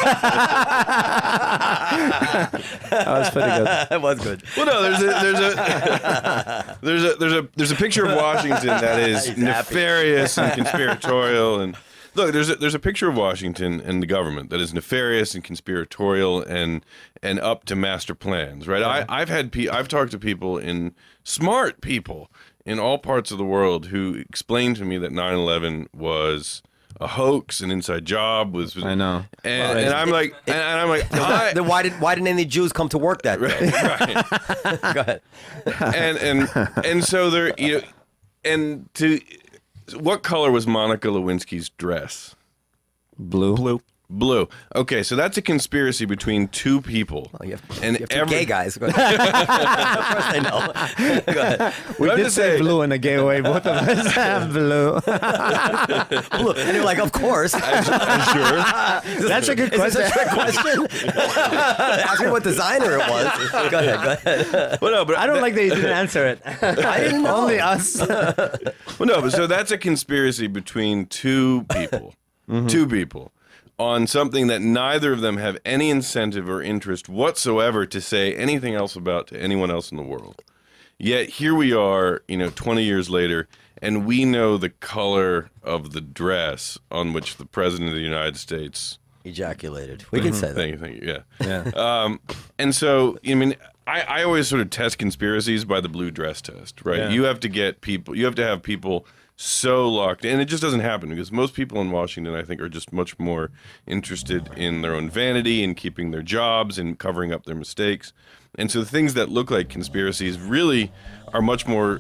That was pretty good. That was good. Well, no, there's a there's a there's a there's a there's a picture of Washington that is He's happy. nefarious and conspiratorial, and look, there's a there's a picture of Washington and the government that is nefarious and conspiratorial and and up to master plans, right? I I've had pe- I've talked to people in smart people in all parts of the world who explained to me that nine eleven was a hoax, an inside job. Was I know, and, Well, and I'm it- like, it- and I'm like, Then I- then why did why didn't any Jews come to work that day? right. Go ahead. and and and so there, you know, and to what color was Monica Lewinsky's dress? Blue. Blue. Blue. Okay, so that's a conspiracy between two people. Oh, you have, and you have two every- gay guys. Go ahead. Of course they know. Go ahead. We I'm did just say saying- blue in a gay way. Both of us have blue. Look, and you're like, of course. I'm sure. That's a good Is question. this a trick question? Ask me what designer it was. Go ahead. Go ahead. Well, no, but I don't that- like that you didn't answer it. I didn't know. Only us. Well, no, but so that's a conspiracy between two people, two people, on something that neither of them have any incentive or interest whatsoever to say anything else about to anyone else in the world. Yet here we are, you know, twenty years later, and we know the color of the dress on which the President of the United States Ejaculated. We can say that. Thank you, thank you. Yeah. Yeah. Um, and so, I mean, I, I always sort of test conspiracies by the blue dress test, right? Yeah. You have to get people, you have to have people so locked in. And it just doesn't happen because most people in Washington, I think, are just much more interested in their own vanity and keeping their jobs and covering up their mistakes. And so the things that look like conspiracies really are much more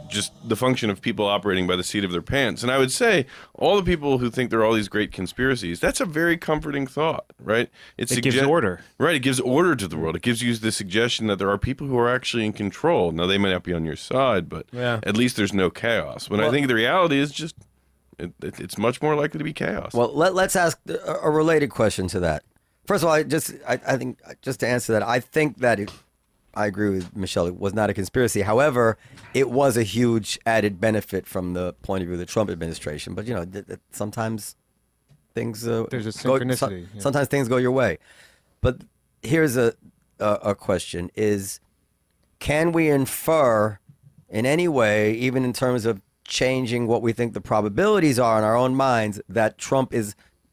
just the function of people operating by the seat of their pants. And I would say all the people who think there are all these great conspiracies, that's a very comforting thought, right? It sugge- gives order. Right, it gives order to the world. It gives you the suggestion that there are people who are actually in control. Now, they may not be on your side, but yeah. at least there's no chaos. When well, I think the reality is just it, it, it's much more likely to be chaos. Well, let, let's ask a, a related question to that. First of all, I just I, I think just to answer that, I think that it, I agree with Michelle. It was not a conspiracy. However, it was a huge added benefit from the point of view of the Trump administration. But you know, th- th- sometimes things uh, there's a synchronicity. Go, so, yeah. Sometimes things go your way. But here's a, a a question: Is can we infer in any way, even in terms of changing what we think the probabilities are in our own minds, that Trump is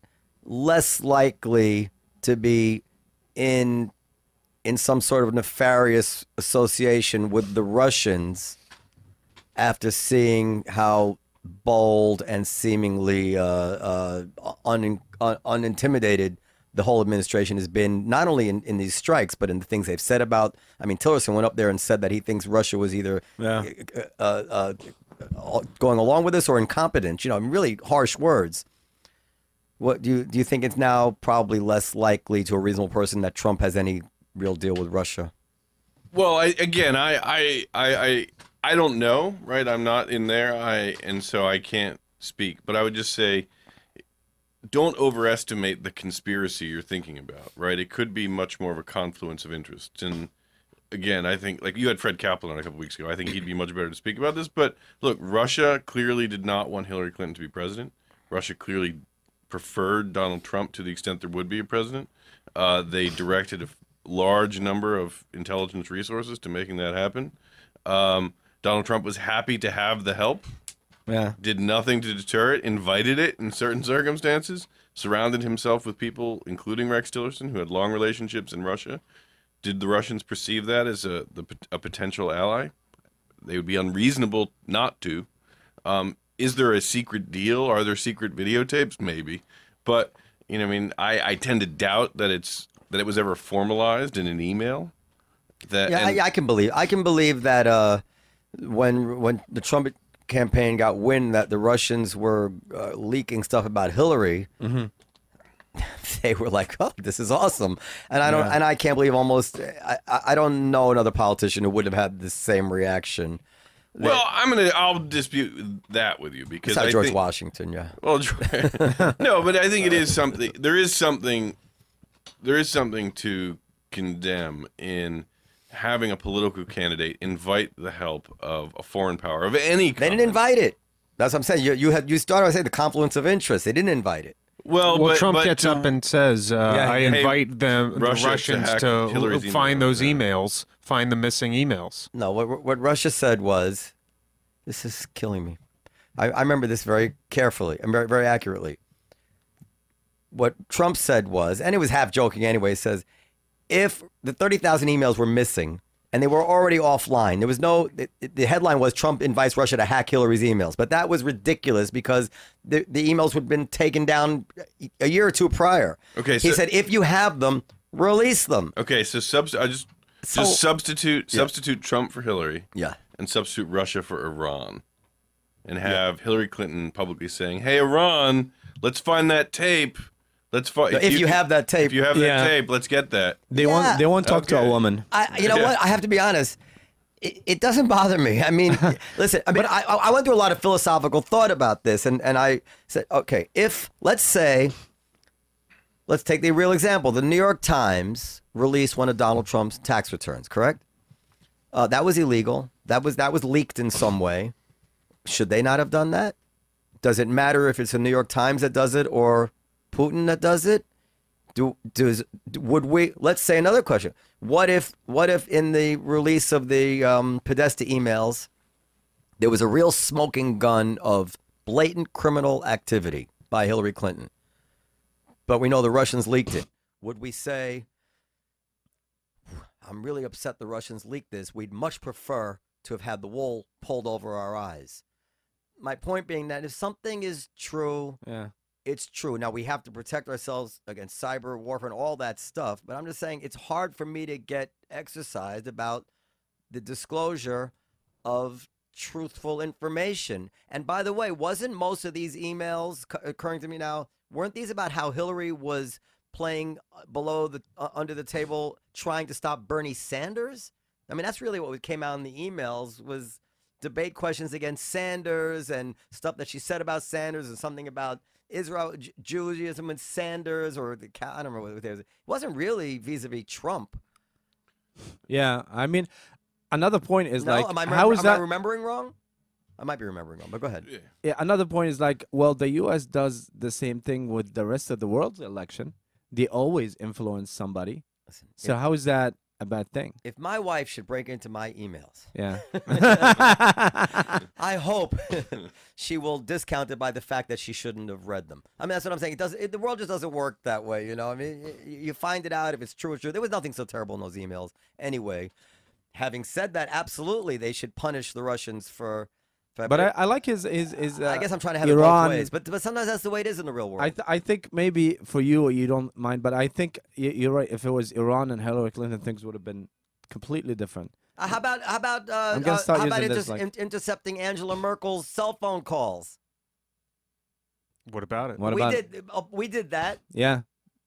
less likely to be in in some sort of nefarious association with the Russians after seeing how bold and seemingly uh, uh, un, un, unintimidated the whole administration has been, not only in, in these strikes, but in the things they've said about, I mean, Tillerson went up there and said that he thinks Russia was either yeah. uh, uh, uh, going along with this or incompetent, you know, really harsh words. What do you do? You think it's now probably less likely to a reasonable person that Trump has any real deal with Russia? Well, I, again, I, I, I, I, I don't know, right? I'm not in there, I, and so I can't speak. But I would just say, don't overestimate the conspiracy you're thinking about, right? It could be much more of a confluence of interests. And again, I think, like you had Fred Kaplan on a couple weeks ago, I think he'd be much better to speak about this. But look, Russia clearly did not want Hillary Clinton to be president. Russia clearly preferred Donald Trump to the extent there would be a president. Uh, they directed a large number of intelligence resources to making that happen. Um, Donald Trump was happy to have the help. Yeah. Did nothing to deter it, invited it in certain circumstances, surrounded himself with people, including Rex Tillerson, who had long relationships in Russia. Did the Russians perceive that as a, the, a potential ally? They would be unreasonable not to. Um, Is there a secret deal? Are there secret videotapes? Maybe. But, you know, I mean, I, I tend to doubt that it's that it was ever formalized in an email. That Yeah, and, I, I can believe. I can believe that uh, when when the Trump campaign got wind that the Russians were uh, leaking stuff about Hillary, mm-hmm. they were like, "Oh, this is awesome!" And I don't, Yeah. and I can't believe almost. I, I don't know another politician who would have had the same reaction. Well, I'm gonna. I'll dispute that with you because Besides I George think, Washington, yeah. Well, no, but I think it is something. There is something. There is something to condemn in having a political candidate invite the help of a foreign power of any kind. They didn't invite it. That's what I'm saying. You you had you started by saying the confluence of interest. They didn't invite it. Well, well but, Trump but gets to, up and says, uh, yeah, I hey, invite them, Russia the Russians to, to, Hillary's find emails, those yeah. emails, find the missing emails. No, what what Russia said was, this is killing me. I, I remember this very carefully and very, very accurately. What Trump said was, and it was half joking anyway, says, if the thirty thousand emails were missing and they were already offline, there was no, the, the headline was Trump invites Russia to hack Hillary's emails. But that was ridiculous because the, the emails would have been taken down a year or two prior. Okay, he so- said, if you have them, release them. Okay, so subs- I just So- just substitute Yeah. substitute Trump for Hillary. Yeah. And substitute Russia for Iran. And have Hillary Clinton publicly saying, "Hey, Iran, let's find that tape. Let's find If you have that tape. If you have Yeah. that tape, let's get that." They Yeah. won't. They won't talk to Okay. a woman. I, you know Yeah. what? I have to be honest. It, it doesn't bother me. I mean, listen. I mean, I, I went through a lot of philosophical thought about this, and, and I said, okay, if let's say, let's take the real example. The New York Times released one of Donald Trump's tax returns. Correct? Uh, that was illegal. That was that was leaked in some way. Should they not have done that? Does it matter if it's the New York Times that does it or Putin that does it? Do does would we? Let's say another question. What if what if in the release of the um, Podesta emails, there was a real smoking gun of blatant criminal activity by Hillary Clinton, but we know the Russians leaked it? Would we say, I'm really upset the Russians leaked this. We'd much prefer to have had the wool pulled over our eyes. My point being that if something is true, Yeah. it's true. Now, we have to protect ourselves against cyber warfare and all that stuff. But I'm just saying it's hard for me to get exercised about the disclosure of truthful information. And by the way, wasn't most of these emails cu- occurring to me now, weren't these about how Hillary was playing below the uh, under the table trying to stop Bernie Sanders? I mean, that's really what came out in the emails was debate questions against Sanders and stuff that she said about Sanders and something about Israel, J- Judaism and Sanders or the I don't remember what it was. It wasn't really vis-a-vis Trump. Yeah, I mean, another point is no, like, am I, how is am that? I remembering wrong? I might be remembering wrong, but go ahead. Yeah. Yeah, another point is like, well, the U S does the same thing with the rest of the world's election. They always influence somebody. Listen, so if, how is that a bad thing? If my wife should break into my emails, yeah, I hope she will discount it by the fact that she shouldn't have read them. I mean, that's what I'm saying. It does. It, the world just doesn't work that way, you know. I mean, you, you find it out if it's true or true. There was nothing so terrible in those emails, anyway. Having said that, absolutely, they should punish the Russians for. for but I, I like his his, his uh, I guess I'm trying to have Iran, it both ways, but but sometimes that's the way it is in the real world. I th- I think maybe for you you don't mind, but I think y- you're right. If it was Iran and Hillary Clinton, things would have been completely different. Uh, how about how about uh, I'm gonna uh, start how about using inter- this, like- in- intercepting Angela Merkel's cell phone calls? What about it? What we about did uh, we did that. Yeah.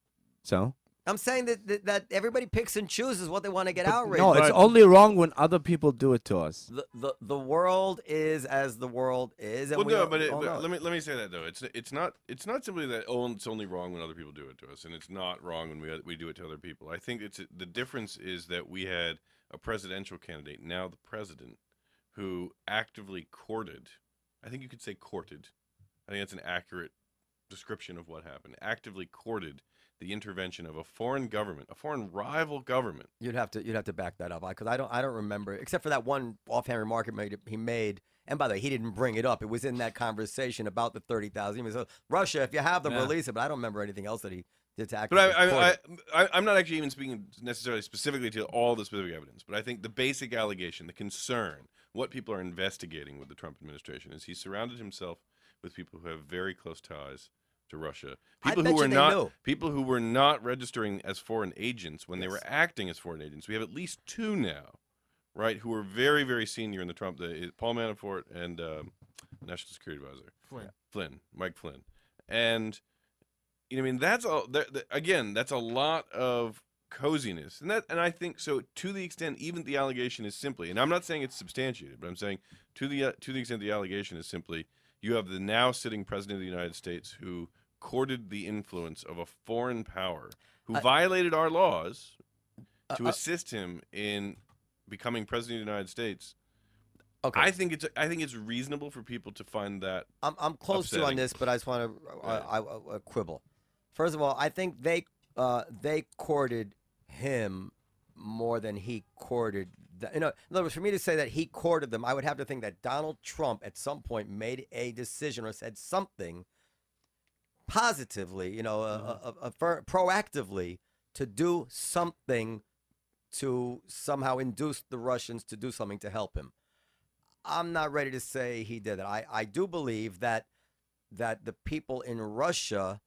So. I'm saying that, that that everybody picks and chooses what they want to get outraged. No, it's only wrong when other people do it to us. The, the the world is as the world is. And Well, we no, all- but, it, all but know. let me let me say that though. It's it's not it's not simply that oh it's only wrong when other people do it to us, and it's not wrong when we we do it to other people. I think it's the difference is that we had a presidential candidate, now the president, who actively courted. I think you could say courted. I think that's an accurate description of what happened. Actively courted the intervention of a foreign government, a foreign rival government. You'd have to you'd have to back that up because I don't I don't remember except for that one offhand remark he made. He made, and by the way, he didn't bring it up. It was in that conversation about the thirty thousand. So Russia, if you have them, Yeah. release it. But I don't remember anything else that he did to But actively. I, I, court I, it. I, I'm not actually even speaking necessarily specifically to all the specific evidence, but I think the basic allegation, the concern, what people are investigating with the Trump administration is he surrounded himself with people who have very close ties to Russia. I People bet who you were they not knew. people who were not registering as foreign agents when they Yes. were acting as foreign agents. We have at least two now, right, who are very, very senior in the Trump, the, Paul Manafort and um, National Security Advisor Flynn. Flynn, Mike Flynn, and you know, I mean, that's all. That, that, again, that's a lot of coziness, and that, and I think so. To the extent, even the allegation is simply, and I'm not saying it's substantiated, but I'm saying to the uh, to the extent the allegation is simply, you have the now sitting president of the United States who courted the influence of a foreign power who Uh, violated our laws to uh, assist him in becoming president of the United States. Okay. I think it's I think it's reasonable for people to find that. I'm I'm close to you on upsetting. this, but I just want to uh, I, I, I quibble. First of all, I think they uh, they courted him more than he courted. The, you know, in other words, for me to say that he courted them, I would have to think that Donald Trump at some point made a decision or said something positively, you know, uh, uh, uh, for, proactively to do something to somehow induce the Russians to do something to help him. I'm not ready to say he did it. I, I do believe that that the people in Russia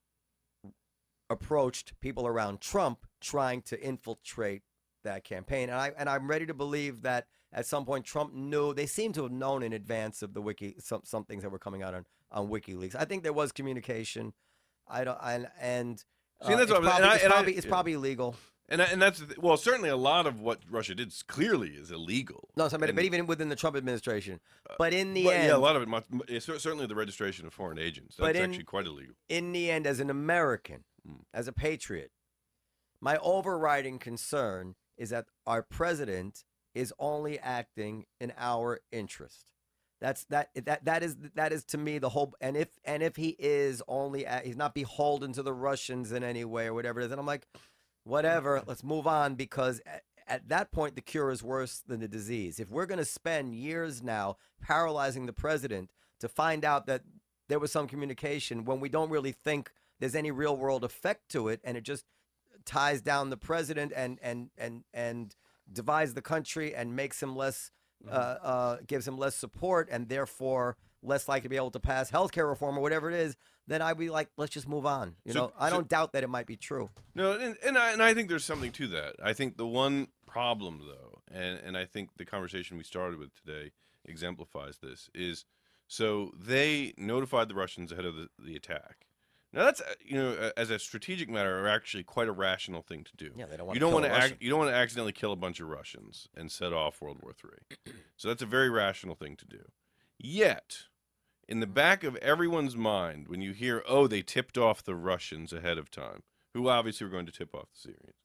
approached people around Trump trying to infiltrate that campaign. And I and I'm ready to believe that at some point Trump knew, they seem to have known in advance of the wiki some some things that were coming out on, on WikiLeaks. I think there was communication. I don't and and See, uh, that's it's what I'm- probably, and I- it's, and I- probably, it's yeah. probably illegal. And and that's the th- well, certainly a lot of what Russia did s- clearly is illegal. No, so, but, And- but even within the Trump administration. But in the But, end, yeah, a lot of it. Must, it's cer- certainly the registration of foreign agents. That's But in- actually quite illegal. in the end, as an American, as a patriot, my overriding concern is that our president is only acting in our interest. That's that that that is that is to me the whole. And if and if he is only at, he's not beholden to the Russians in any way or whatever it is, and I'm like, whatever, let's move on, because at, at that point the cure is worse than the disease. If we're going to spend years now paralyzing the president to find out that there was some communication when we don't really think there's any real world effect to it, and it just ties down the president and and and and divides the country and makes him less uh, uh, gives him less support and therefore less likely to be able to pass healthcare reform or whatever it is, then I'd be like, let's just move on. You So- know, I so- don't doubt that it might be true. No, and and I, and I think there's something to that. I think the one problem, though, and and I think the conversation we started with today exemplifies this. Is so they notified the Russians ahead of the, the attack. Now that's uh, you know uh, as a strategic matter, actually quite a rational thing to do. Yeah, they don't want you to don't kill want a to Russian. act, you don't want to accidentally kill a bunch of Russians and set off World War Three. So that's a very rational thing to do. Yet, in the back of everyone's mind, when you hear, oh, they tipped off the Russians ahead of time, who obviously were going to tip off the Syrians,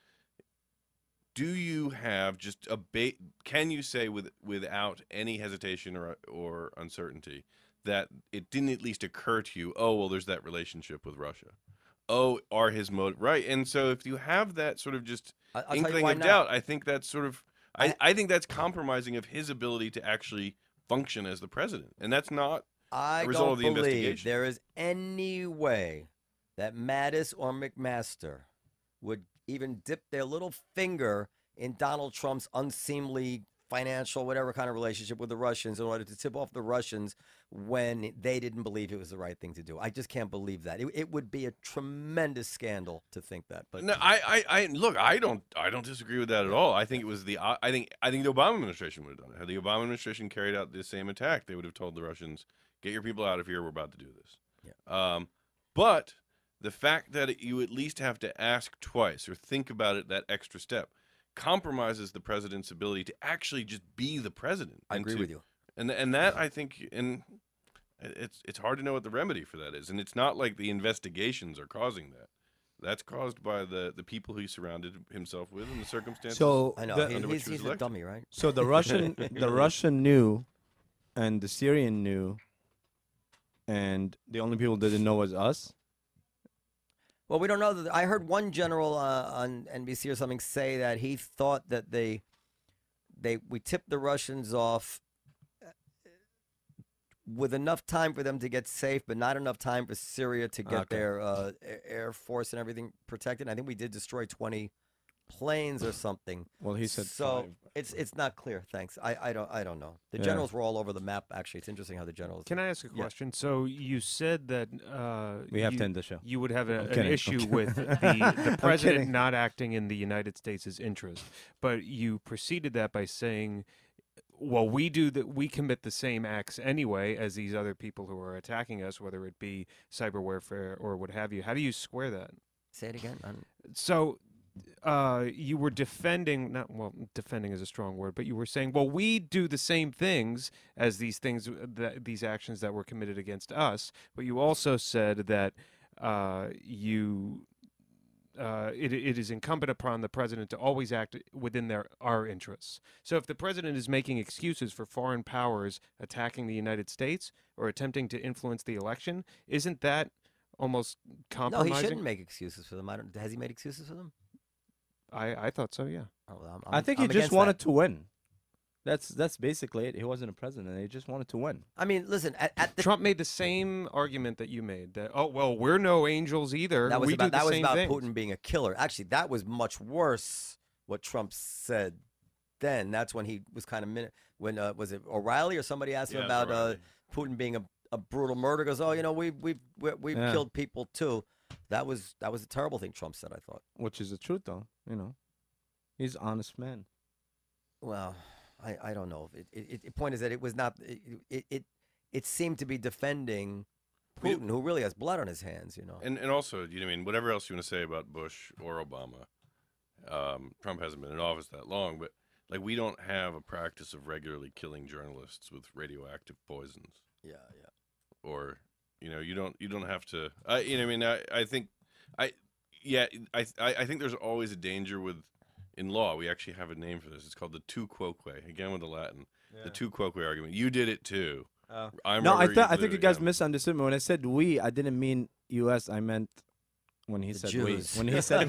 do you have just a ba- can you say with without any hesitation or or uncertainty that it didn't at least occur to you, oh, well, there's that relationship with Russia. Oh, are his motive right? And so if you have that sort of just I- I'll tell you inkling why of not. doubt, I think that's sort of I, I think that's compromising of his ability to actually function as the president. And that's not I a result don't of the believe investigation. there is any way that Mattis or McMaster would even dip their little finger in Donald Trump's unseemly financial, whatever kind of relationship with the Russians in order to tip off the Russians when they didn't believe it was the right thing to do. I just can't believe that. It, it would be a tremendous scandal to think that. But No, I, I, I look. I don't, I don't disagree with that at all. I think it was the. I think, I think the Obama administration would have done it. Had the Obama administration carried out the same attack, they would have told the Russians, "Get your people out of here. We're about to do this." Yeah. Um, but the fact that you at least have to ask twice or think about it that extra step compromises the president's ability to actually just be the president. I and agree to- with you. And and that I think, and it's it's hard to know what the remedy for that is. And it's not like the investigations are causing that. That's caused by the, the people he surrounded himself with and the circumstances. So I know the- he- under which he's, he was he's a elected. dummy, right? So the Russian, the Russian knew, and the Syrian knew, and the only people that didn't know was us. Well, we don't know. That, I heard one general uh, on N B C or something say that he thought that they, they we tipped the Russians off uh, with enough time for them to get safe, but not enough time for Syria to get Okay. their uh, a- air force and everything protected. I think we did destroy twenty planes or something. Well, he said so. five. It's it's not clear. Thanks. I, I don't I don't know. The Yeah. generals were all over the map. Actually, it's interesting how the generals. Can I ask a Yeah. question? So you said that uh, We have you, to end the show. You would have a, I'm an kidding. I'm issue kidding. with the, the I'm president kidding. not acting in the United States' interest, but you preceded that by saying, "Well, we do that. We commit the same acts anyway as these other people who are attacking us, whether it be cyber warfare or what have you." How do you square that? Say it again. I'm- So, uh, you were defending, not, well, defending is a strong word, but you were saying, well, we do the same things as these things, that, these actions that were committed against us. But you also said that uh, you, uh, it, it is incumbent upon the president to always act within their our interests. So if the president is making excuses for foreign powers attacking the United States or attempting to influence the election, isn't that almost No, compromising? he shouldn't make excuses for them. I don't. Has he made excuses for them? I, I thought so, yeah. Oh, well, I'm, I think I'm he just against wanted that. to win. That's that's basically it. He wasn't a president. He just wanted to win. I mean, listen. At, at the Trump made the same argument that you made. That oh well, we're no angels either. that was we about do the that was same about things. Putin being a killer. Actually, that was much worse. What Trump said then. That's when he was kind of min- when uh, was it O'Reilly or somebody asked him Yeah, about uh, O'Reilly. Putin being a, a brutal murderer. Goes, oh, you know, we've we've we- we've Yeah. killed people too. That was that was a terrible thing Trump said. I thought. Which is the truth, though. You know, he's an honest man. Well, I, I don't know. It, it, it, the point is that it was not. It, it it it seemed to be defending We- Putin, who really has blood on his hands. You know. And and also, you know, I mean, whatever else you want to say about Bush or Obama, um, Trump hasn't been in office that long, but like we don't have a practice of regularly killing journalists with radioactive poisons, Yeah, yeah. or you know, you don't you don't have to. I you know, I mean, I, I think, I yeah, I, I I think there's always a danger with in law. We actually have a name for this. It's called the tu quoque. Again with the Latin, the tu quoque argument. You did it too. Oh. I No, I remember thought I did think it you guys again. misunderstood me when I said we. I didn't mean U S. I meant when he The said Jews. we. When he said,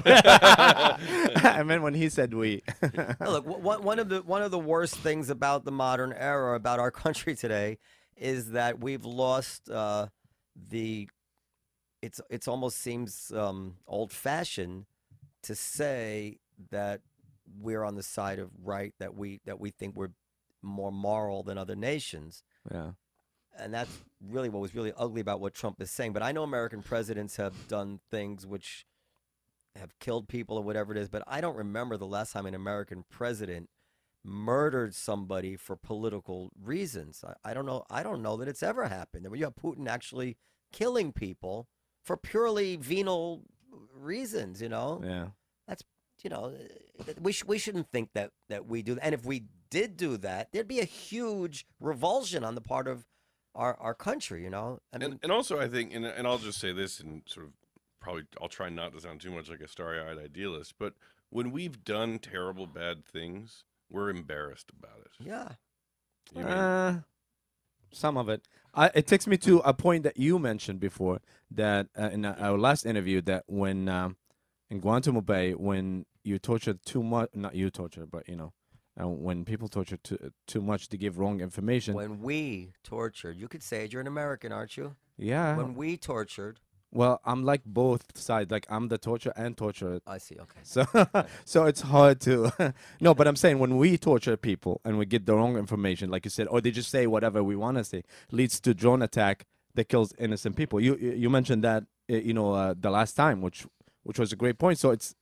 I meant when he said we. No, look, one one of the one of the worst things about the modern era, about our country today, is that we've lost uh, the. It's it's almost seems um, old fashioned to say that we're on the side of right, that we that we think we're more moral than other nations. Yeah. And that's really what was really ugly about what Trump is saying. But I know American presidents have done things which have killed people or whatever it is, but I don't remember the last time an American president murdered somebody for political reasons. I, I don't know. I don't know that it's ever happened. That you have Putin actually killing people for purely venal reasons. You know. Yeah. That's you know we sh- we shouldn't think that that we do. And if we did do that, there'd be a huge revulsion on the part of our our country. You know. I mean, and, and also I think, and, and I'll just say this, and sort of probably I'll try not to sound too much like a starry-eyed idealist, but when we've done terrible bad things, we're embarrassed about it. Yeah. You mean? Uh, some of it. I, it takes me to a point that you mentioned before, that uh, in our last interview, that when um, in Guantanamo Bay, when you tortured too much, not you tortured, but you know, uh, when people torture too, too much to give wrong information. When we tortured, you could say it. You're an American, aren't you? Yeah. When we tortured. Well, I'm like both sides. Like I'm the torturer and torturer. I see. Okay. So, so it's hard to. No, but I'm saying when we torture people and we get the wrong information, like you said, or they just say whatever we want to say, leads to drone attack that kills innocent people. You you mentioned that uh, you know uh, the last time, which which was a great point. So it's,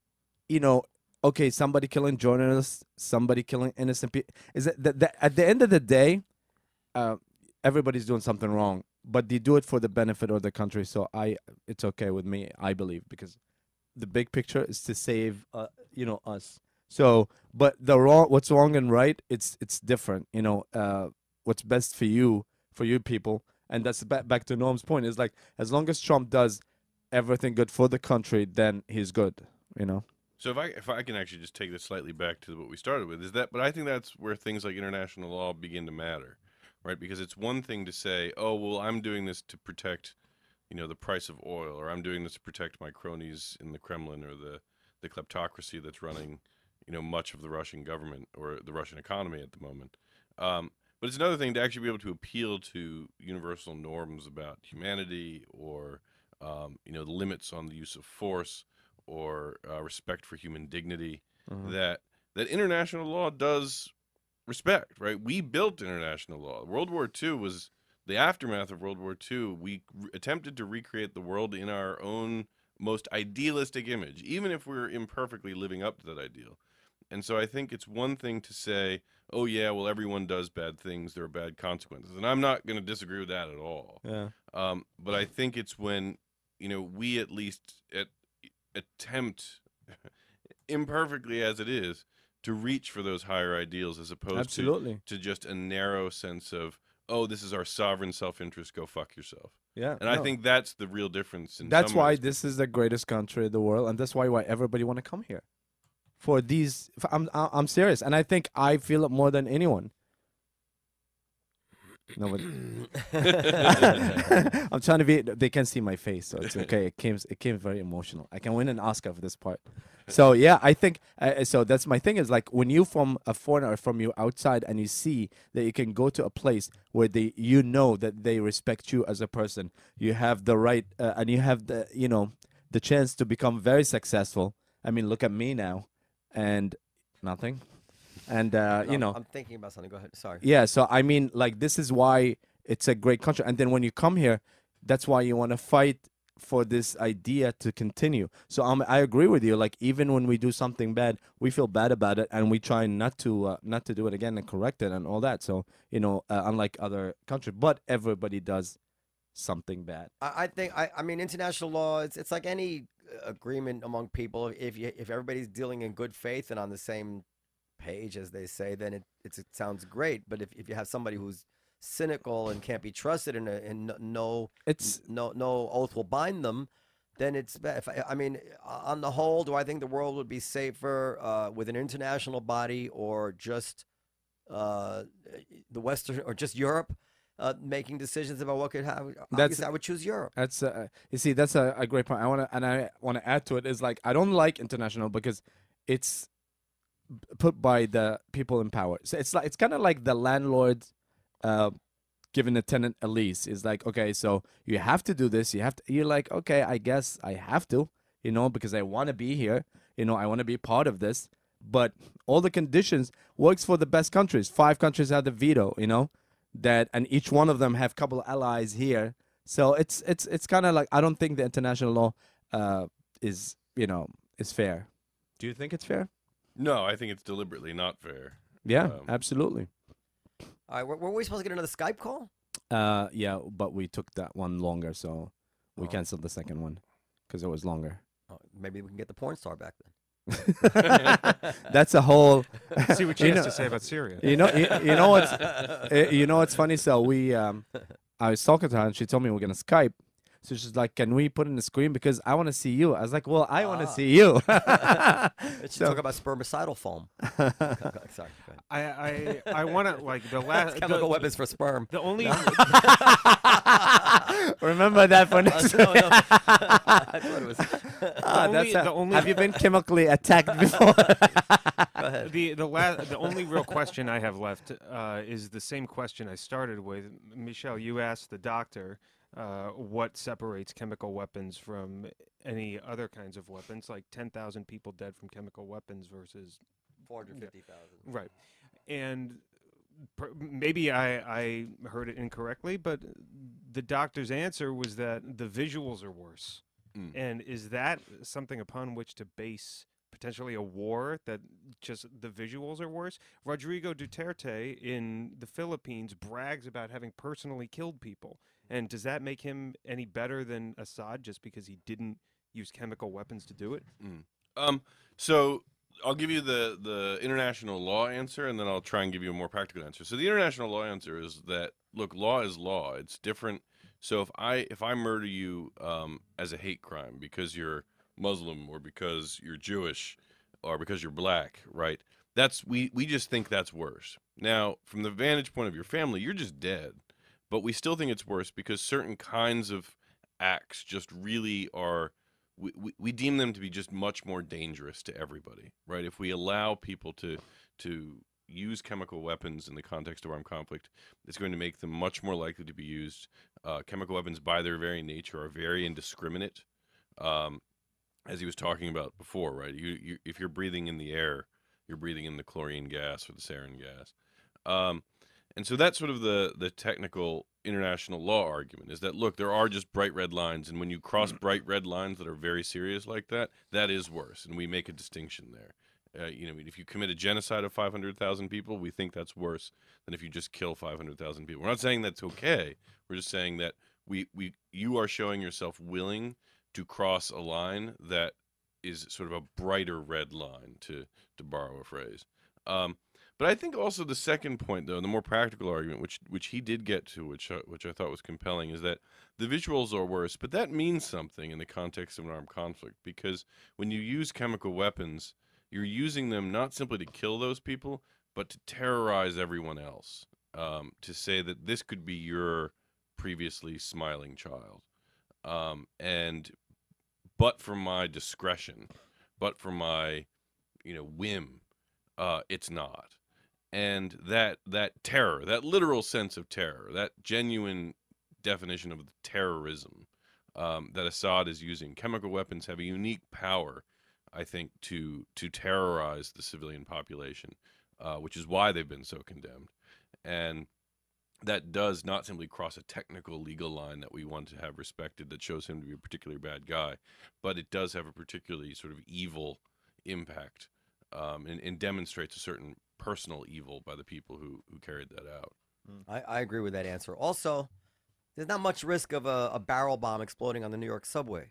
you know, okay, somebody killing journalists, somebody killing innocent people. Is it that, that at the end of the day, uh, everybody's doing something wrong. But they do it for the benefit of the country, so I, it's okay with me, I believe, because the big picture is to save, uh, you know, us. So, but the wrong, what's wrong and right, it's it's different, you know. Uh, what's best for you, for you people, and that's back back to Norm's point. Is like as long as Trump does everything good for the country, then he's good, you know. So if I if I can actually just take this slightly back to what we started with, is that, but I think that's where things like international law begin to matter. Right, because it's one thing to say, "Oh, well, I'm doing this to protect, you know, the price of oil, or I'm doing this to protect my cronies in the Kremlin, or the, the kleptocracy that's running, you know, much of the Russian government or the Russian economy at the moment." Um, but it's another thing to actually be able to appeal to universal norms about humanity, or um, you know, the limits on the use of force, or uh, respect for human dignity. Mhm. That that international law does respect, right? We built international law. World War Two was the aftermath of World War Two. We re- attempted to recreate the world in our own most idealistic image, even if we're imperfectly living up to that ideal. And so I think it's one thing to say, oh, yeah, well, everyone does bad things. There are bad consequences. And I'm not going to disagree with that at all. Yeah. Um, but I think it's when, you know, we at least at, attempt, imperfectly as it is, to reach for those higher ideals, as opposed Absolutely. to to just a narrow sense of, oh, this is our sovereign self-interest, go fuck yourself. Yeah, and I no. think that's the real difference. In That's some why ways. this is the greatest country in the world, and that's why why everybody want to come here. For these, for, I'm I- I'm serious, and I think I feel it more than anyone. No, but I'm trying to be. They can see my face, so it's okay. It came. It came very emotional. I can win an Oscar for this part. So yeah, I think. Uh, so that's my thing. Is like when you from a foreigner, from you outside, and you see that you can go to a place where they, you know, that they respect you as a person. You have the right, uh, and you have the, you know, the chance to become very successful. I mean, look at me now, and nothing. And uh, No, you know, I'm thinking about something. Go ahead. Sorry. yeah. So I mean, like this is why it's a great country. And then when you come here, that's why you want to fight for this idea to continue. So um, I agree with you. Like even when we do something bad, we feel bad about it, and we try not to uh, not to do it again and correct it and all that. So you know, uh, unlike other countries, but everybody does something bad. I, I think I, I mean international law. It's it's like any agreement among people. If you if everybody's dealing in good faith and on the same page, as they say, then it it's, it sounds great. But if, if you have somebody who's cynical and can't be trusted, and, and no it's no no oath will bind them, then it's bad. If I, I mean, on the whole, do I think the world would be safer uh, with an international body, or just uh, the Western, or just Europe uh, making decisions about what could happen? Obviously, I would choose Europe. That's uh, you see, that's a, a great point. I want to and I want to add to it is like I don't like international because it's put by the people in power. So it's like it's kind of like the landlord uh, giving the tenant a lease. It's like, okay, so you have to do this. You have to. You're like, okay, I guess I have to, you know, because I want to be here. You know, I want to be part of this. But all the conditions works for the best countries. Five countries have the veto, you know, that and each one of them have couple of allies here. So it's it's it's kind of like I don't think the international law uh, is you know is fair. Do you think it's fair? No, I think it's deliberately not fair. Yeah, Um, absolutely. All right, were, were we supposed to get another Skype call? Uh, yeah, but we took that one longer, so we Oh. canceled the second one because it was longer. Oh, maybe we can get the porn star back then. That's a whole. See what she you has know- to say about Syria. You know, you, you know what's, uh, you know what's funny. So we, um, I was talking to her and she told me we're gonna Skype. So she's like, "Can we put in the screen because I want to see you?" I was like, "Well, I want to Ah. see you." Let's So- talk about spermicidal foam. Sorry. go ahead. I I, I want to like the last It's chemical the, weapons for sperm. The only Remember that for next. No, no. I thought it was. Ah, only- that's a- the only- Have you been chemically attacked before? The the last the only real question I have left uh, is the same question I started with. Michelle, you asked the doctor uh, what separates chemical weapons from any other kinds of weapons, like ten thousand people dead from chemical weapons versus four hundred fifty thousand. Right, and per, maybe I I heard it incorrectly, but the doctor's answer was that the visuals are worse. Mm. And is that something upon which to base potentially a war, that just the visuals are worse? Rodrigo Duterte in the Philippines brags about having personally killed people. And does that make him any better than Assad just because he didn't use chemical weapons to do it? Mm. Um, so I'll give you the, the international law answer, and then I'll try and give you a more practical answer. So the international law answer is that, look, law is law. It's different. So if I if I murder you um, as a hate crime because you're Muslim or because you're Jewish or because you're black, right? That's we we just think that's worse. Now, from the vantage point of your family, you're just dead. But we still think it's worse because certain kinds of acts just really are we, we, we deem them to be just much more dangerous to everybody, right? If we allow people to to use chemical weapons in the context of armed conflict, it's going to make them much more likely to be used. Uh, chemical weapons, by their very nature, are very indiscriminate. Um, as he was talking about before, right? You, you, if you're breathing in the air, you're breathing in the chlorine gas or the sarin gas. Um, and so that's sort of the, the technical international law argument, is that, look, there are just bright red lines, and when you cross bright red lines that are very serious like that, that is worse, and we make a distinction there. Uh, you know, if you commit a genocide of five hundred thousand people, we think that's worse than if you just kill five hundred thousand people. We're not saying that's okay. We're just saying that we, we you are showing yourself willing to cross a line that is sort of a brighter red line, to to borrow a phrase. Um, but I think also the second point, though, the more practical argument, which which he did get to, which uh, which I thought was compelling, is that the visuals are worse, but that means something in the context of an armed conflict, because when you use chemical weapons, you're using them not simply to kill those people, but to terrorize everyone else, um, to say that this could be your previously smiling child. Um, and but for my discretion, but for my, you know, whim, uh, it's not. And that that terror, that literal sense of terror, that genuine definition of terrorism um, that Assad is using, chemical weapons have a unique power, I think, to to terrorize the civilian population, uh, which is why they've been so condemned. And that does not simply cross a technical legal line that we want to have respected that shows him to be a particularly bad guy, but it does have a particularly sort of evil impact um, and, and demonstrates a certain personal evil by the people who, who carried that out. I, I agree with that answer. Also, there's not much risk of a, a barrel bomb exploding on the New York subway.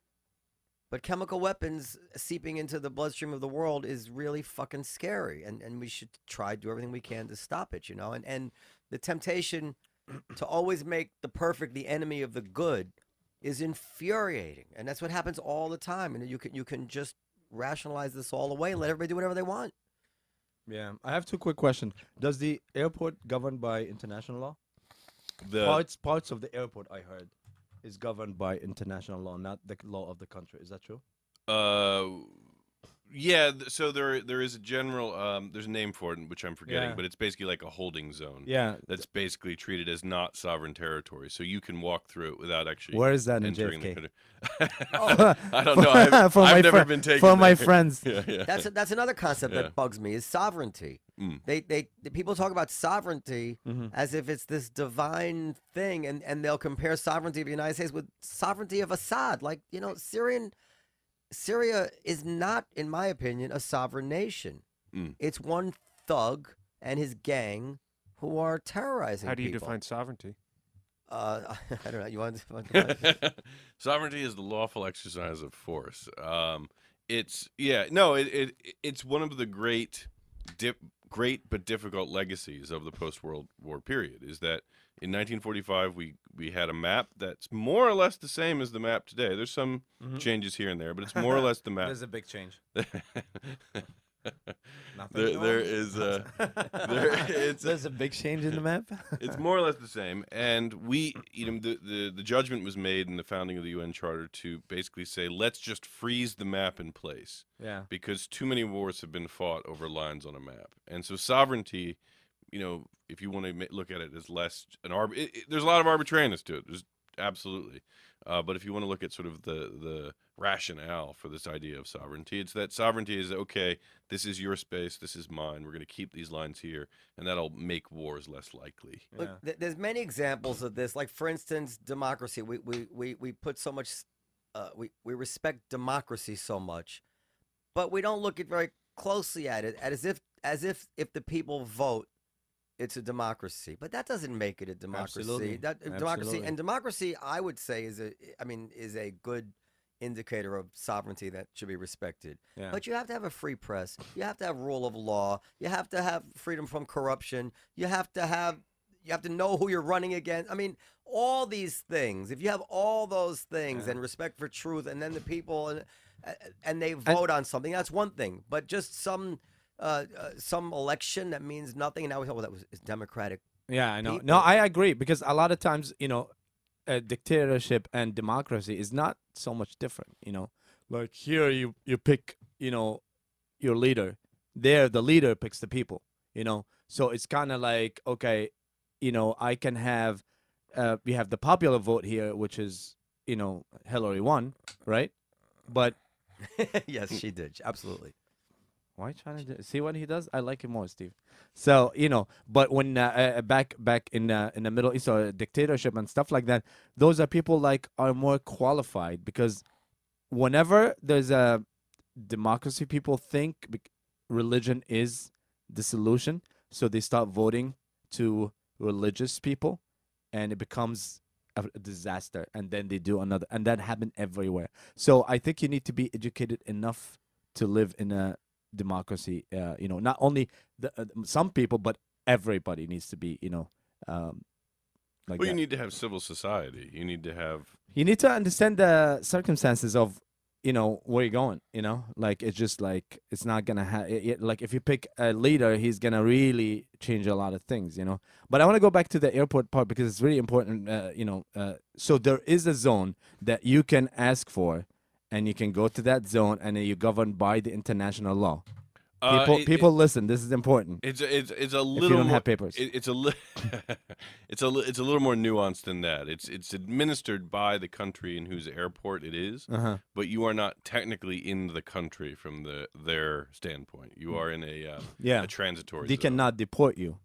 But chemical weapons seeping into the bloodstream of the world is really fucking scary. And, and we should try to do everything we can to stop it, you know? And, and the temptation to always make the perfect the enemy of the good is infuriating. And that's what happens all the time. And you can, you can just rationalize this all away and let everybody do whatever they want. Yeah, I have two quick questions. Does the airport governed by international law? The Parts parts of the airport, I heard, is governed by international law, not the law of the country. Is that true? Uh, yeah. th- So there, there is a general. Um, there's a name for it, which I'm forgetting, Yeah. but it's basically like a holding zone. Yeah. That's basically treated as not sovereign territory, so you can walk through it without actually. Where is that in entering J F K? the country. I don't know. I've, For I've my never fri- been taken. for my there. friends. Yeah, yeah. That's a, that's another concept Yeah. that bugs me is sovereignty. Mm. They, they the people talk about sovereignty Mhm. as if it's this divine thing, and, and they'll compare sovereignty of the United States with sovereignty of Assad. Like, you know, Syrian Syria is not, in my opinion, a sovereign nation. Mm. It's one thug and his gang who are terrorizing How do you people. define sovereignty? Uh, I don't know. You want to define Sovereignty is the lawful exercise of force. Um, it's yeah, no, it, it it's one of the great, dip, great but difficult legacies of the post-World War period. Is that in nineteen forty-five we we had a map that's more or less the same as the map today. There's some Mhm. changes here and there, but it's more or less the map. There's a big change. there, there is a, there, it's, There's a big change in the map. It's more or less the same, and we, you know, the, the the judgment was made in the founding of the U N Charter to basically say, let's just freeze the map in place. Yeah. Because too many wars have been fought over lines on a map, and so sovereignty, you know, if you want to look at it as less an arb, it, it, there's a lot of arbitrariness to it. There's absolutely, uh, but if you want to look at sort of the the rationale for this idea of sovereignty, it's that sovereignty is okay. This is your space. This is mine. We're going to keep these lines here, and that'll make wars less likely. Look, th- there's many examples of this. Like, for instance, democracy. We we we, we put so much, uh, we we respect democracy so much, but we don't look at very closely at it as if as if if the people vote, it's a democracy. But that doesn't make it a democracy. Absolutely. That democracy Absolutely. and democracy, I would say, is a I mean is a good indicator of sovereignty that should be respected. Yeah. But you have to have a free press. You have to have rule of law. You have to have freedom from corruption. You have to have you have to know who you're running against. I mean, all these things. If you have all those things Yeah. and respect for truth, and then the people and and they vote on something, that's one thing. But just some uh, uh, some election that means nothing. And now we thought, well, that was it's democratic. Yeah, I know. people. No, I agree because a lot of times, you know, a dictatorship and democracy is not so much different. You know, like here you you pick, you know, your leader. There, the leader picks the people. You know, so it's kind of like, okay, you know, I can have, uh, we have the popular vote here, which is, you know, Hillary won, right? But Yes, she did. Absolutely. why trying to do, see what he does? I like him more, Steve. So you know, but when uh, uh, back back in uh, in the Middle East or dictatorship and stuff like that, those are people like are more qualified because whenever there's a democracy, people think bec- religion is the solution, so they start voting to religious people, and it becomes a, a disaster. And then they do another, and that happened everywhere. So I think you need to be educated enough to live in a democracy. Uh, you know, not only the, uh, some people, but everybody needs to be. You know, um, like Well, you that. need to have civil society. You need to have You need to understand the circumstances of, you know, where you're going. You know, like it's just like it's not gonna have. Like if you pick a leader, he's gonna really change a lot of things. You know. But I want to go back to the airport part because it's really important. Uh, you know, uh, so there is a zone that you can ask for, and you can go to that zone, and then you're governed by the international law. Uh, People, it- people, listen. This is important. It's a- it's it's a If little you don't more, have papers. It, it's a li- it's a li- it's a little more nuanced than that. It's it's administered by the country in whose airport it is, Uh-huh. but you are not technically in the country from the their standpoint. You are in a uh, Yeah, a transitory. They zone. cannot deport you.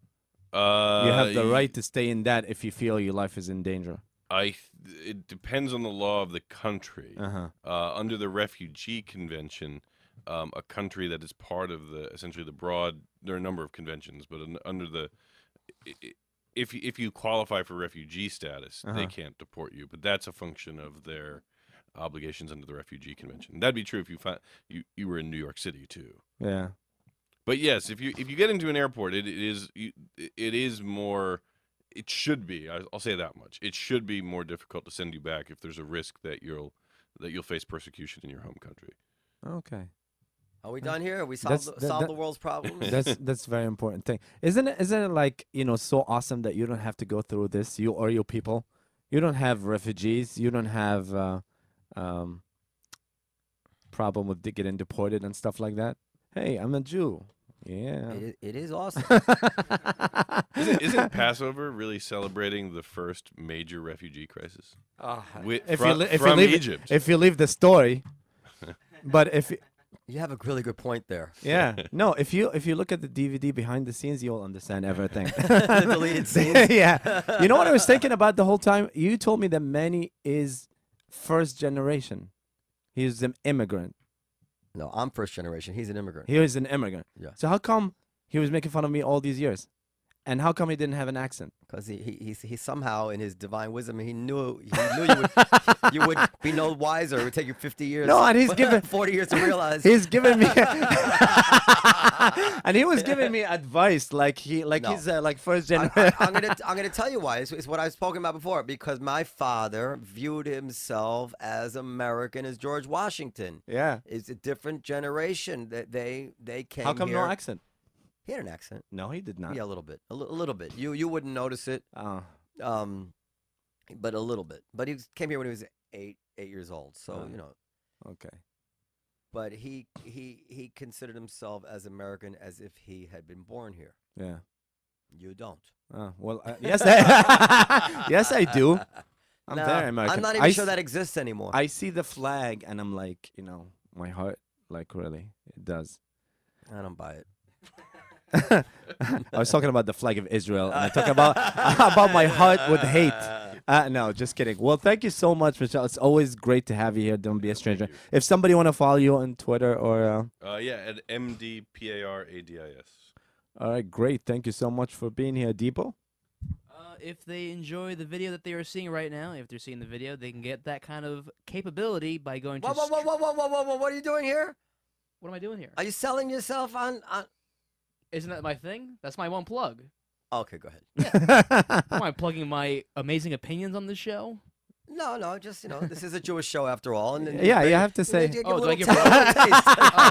Uh, you have the y- right to stay in that if you feel your life is in danger. I th- it depends on the law of the country. Uh-huh. Uh, under the Refugee Convention, um, a country that is part of the essentially the broad. There are a number of conventions, but un- under the i- i- if you- if you qualify for refugee status, they Uh-huh. can't deport you. But that's a function of their obligations under the Refugee Convention. That'd be true if you find you, you were in New York City too. Yeah. But yes, if you if you get into an airport, it, it is you, it is more. It should be. I- I'll say that much. It should be more difficult to send you back if there's a risk that you'll that you'll face persecution in your home country. Okay. Are we done here? We solved That's- the, that- solved that- the world's problems. That's that's a very important thing, isn't it? Isn't it like, you know, so awesome that you don't have to go through this, you or your people, you don't have refugees, you don't have uh, um, problem with de- getting deported and stuff like that. Hey, I'm a Jew. Yeah. It, it is awesome. Isn't, isn't Passover really celebrating the first major refugee crisis? Wi- if from, you li- if from you leave Egypt. if you leave the story, but if You have a really good point there. yeah, no, if you if you look at the D V D behind the scenes, you'll understand everything. The deleted scenes. Yeah, you know what I was thinking about the whole time? You told me that Manny is first generation. He's an immigrant. No, I'm first generation. He's an immigrant. He was an immigrant. Yeah. So how come he was making fun of me all these years? And how come he didn't have an accent? Because he, he he he somehow in his divine wisdom he knew he knew you would you would be no wiser. It would take you fifty years. No, and he's given forty years to realize. He's giving me, and he was giving me advice like he like No. he's uh, like first generation. I, I, I'm gonna I'm gonna tell you why. It's, it's what I've spoken about before. Because my father viewed himself as American as George Washington. Yeah. It's a different generation that they they came. How come here. no accent? He had an accent. No, he did not. Yeah, a little bit. A, li- a little bit. You you wouldn't notice it. Oh. Um, but a little bit. But he was- came here when he was eight eight years old. So Oh. you know. Okay. But he he he considered himself as American as if he had been born here. Yeah. You don't. Oh, well, uh, yes, I, yes, I do. I'm No, very American. I'm not even I sure s- that exists anymore. I see the flag and I'm like, you know, my heart, like really, it does. I don't buy it. I was talking about the flag of Israel, and I talk about about my heart with hate. Uh, no, just kidding. Well, thank you so much, Michelle. It's always great to have you here. Don't be a stranger. If somebody want to follow you on Twitter or, uh, Uh, yeah, at M D P A R A D I S. all right, great. Thank you so much for being here, Deepo. Uh, if they enjoy the video that they are seeing right now, if they're seeing the video, they can get that kind of capability by going to. Whoa, whoa, whoa, whoa, whoa, whoa, whoa, whoa! What are you doing here? What am I doing here? Are you selling yourself on? on... Isn't that my thing? That's my one plug. Okay, go ahead. Am I plugging my amazing opinions on the show? No, no, just you know, this is a Jewish show after all. And, and Yeah, you have to say- give Oh, a do I little give taste- a little taste.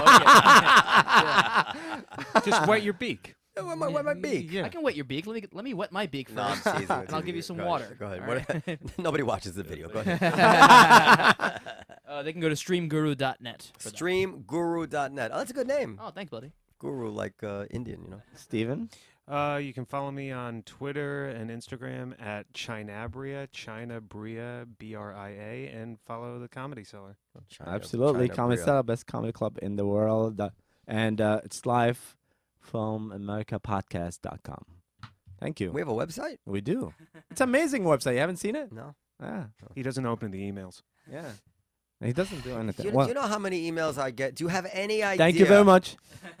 Oh, Just wet your beak. Yeah, wet my, wet my beak. I can wet your beak. Let me let me wet my beak No, first, it's easy, and it's I'll give easy. you some Go water. ahead, go ahead. all What- right? Nobody watches the video. Go ahead. uh, they can go to stream guru dot net. stream guru dot net. Oh, that's a good name. Oh, thanks, buddy. Guru, like uh, Indian, you know. Steven? Uh, you can follow me on Twitter and Instagram at Chinabria, China Bria, B R I A, and follow the Comedy Cellar. Absolutely. China Comedy Bria. Cellar, best comedy club in the world. Uh, and uh, it's live from america podcast dot com. Thank you. We have a website? We do. It's an amazing website. You haven't seen it? No. Yeah. He doesn't open the emails. Yeah. He doesn't do anything. You, Well, do you know how many emails I get? Do you have any idea? thank you very much.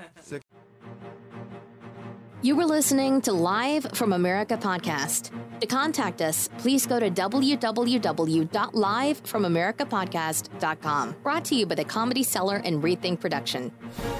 You were listening to Live from America podcast. To contact us, please go to w w w dot live from america podcast dot com. Brought to you by the Comedy Cellar and Rethink Production.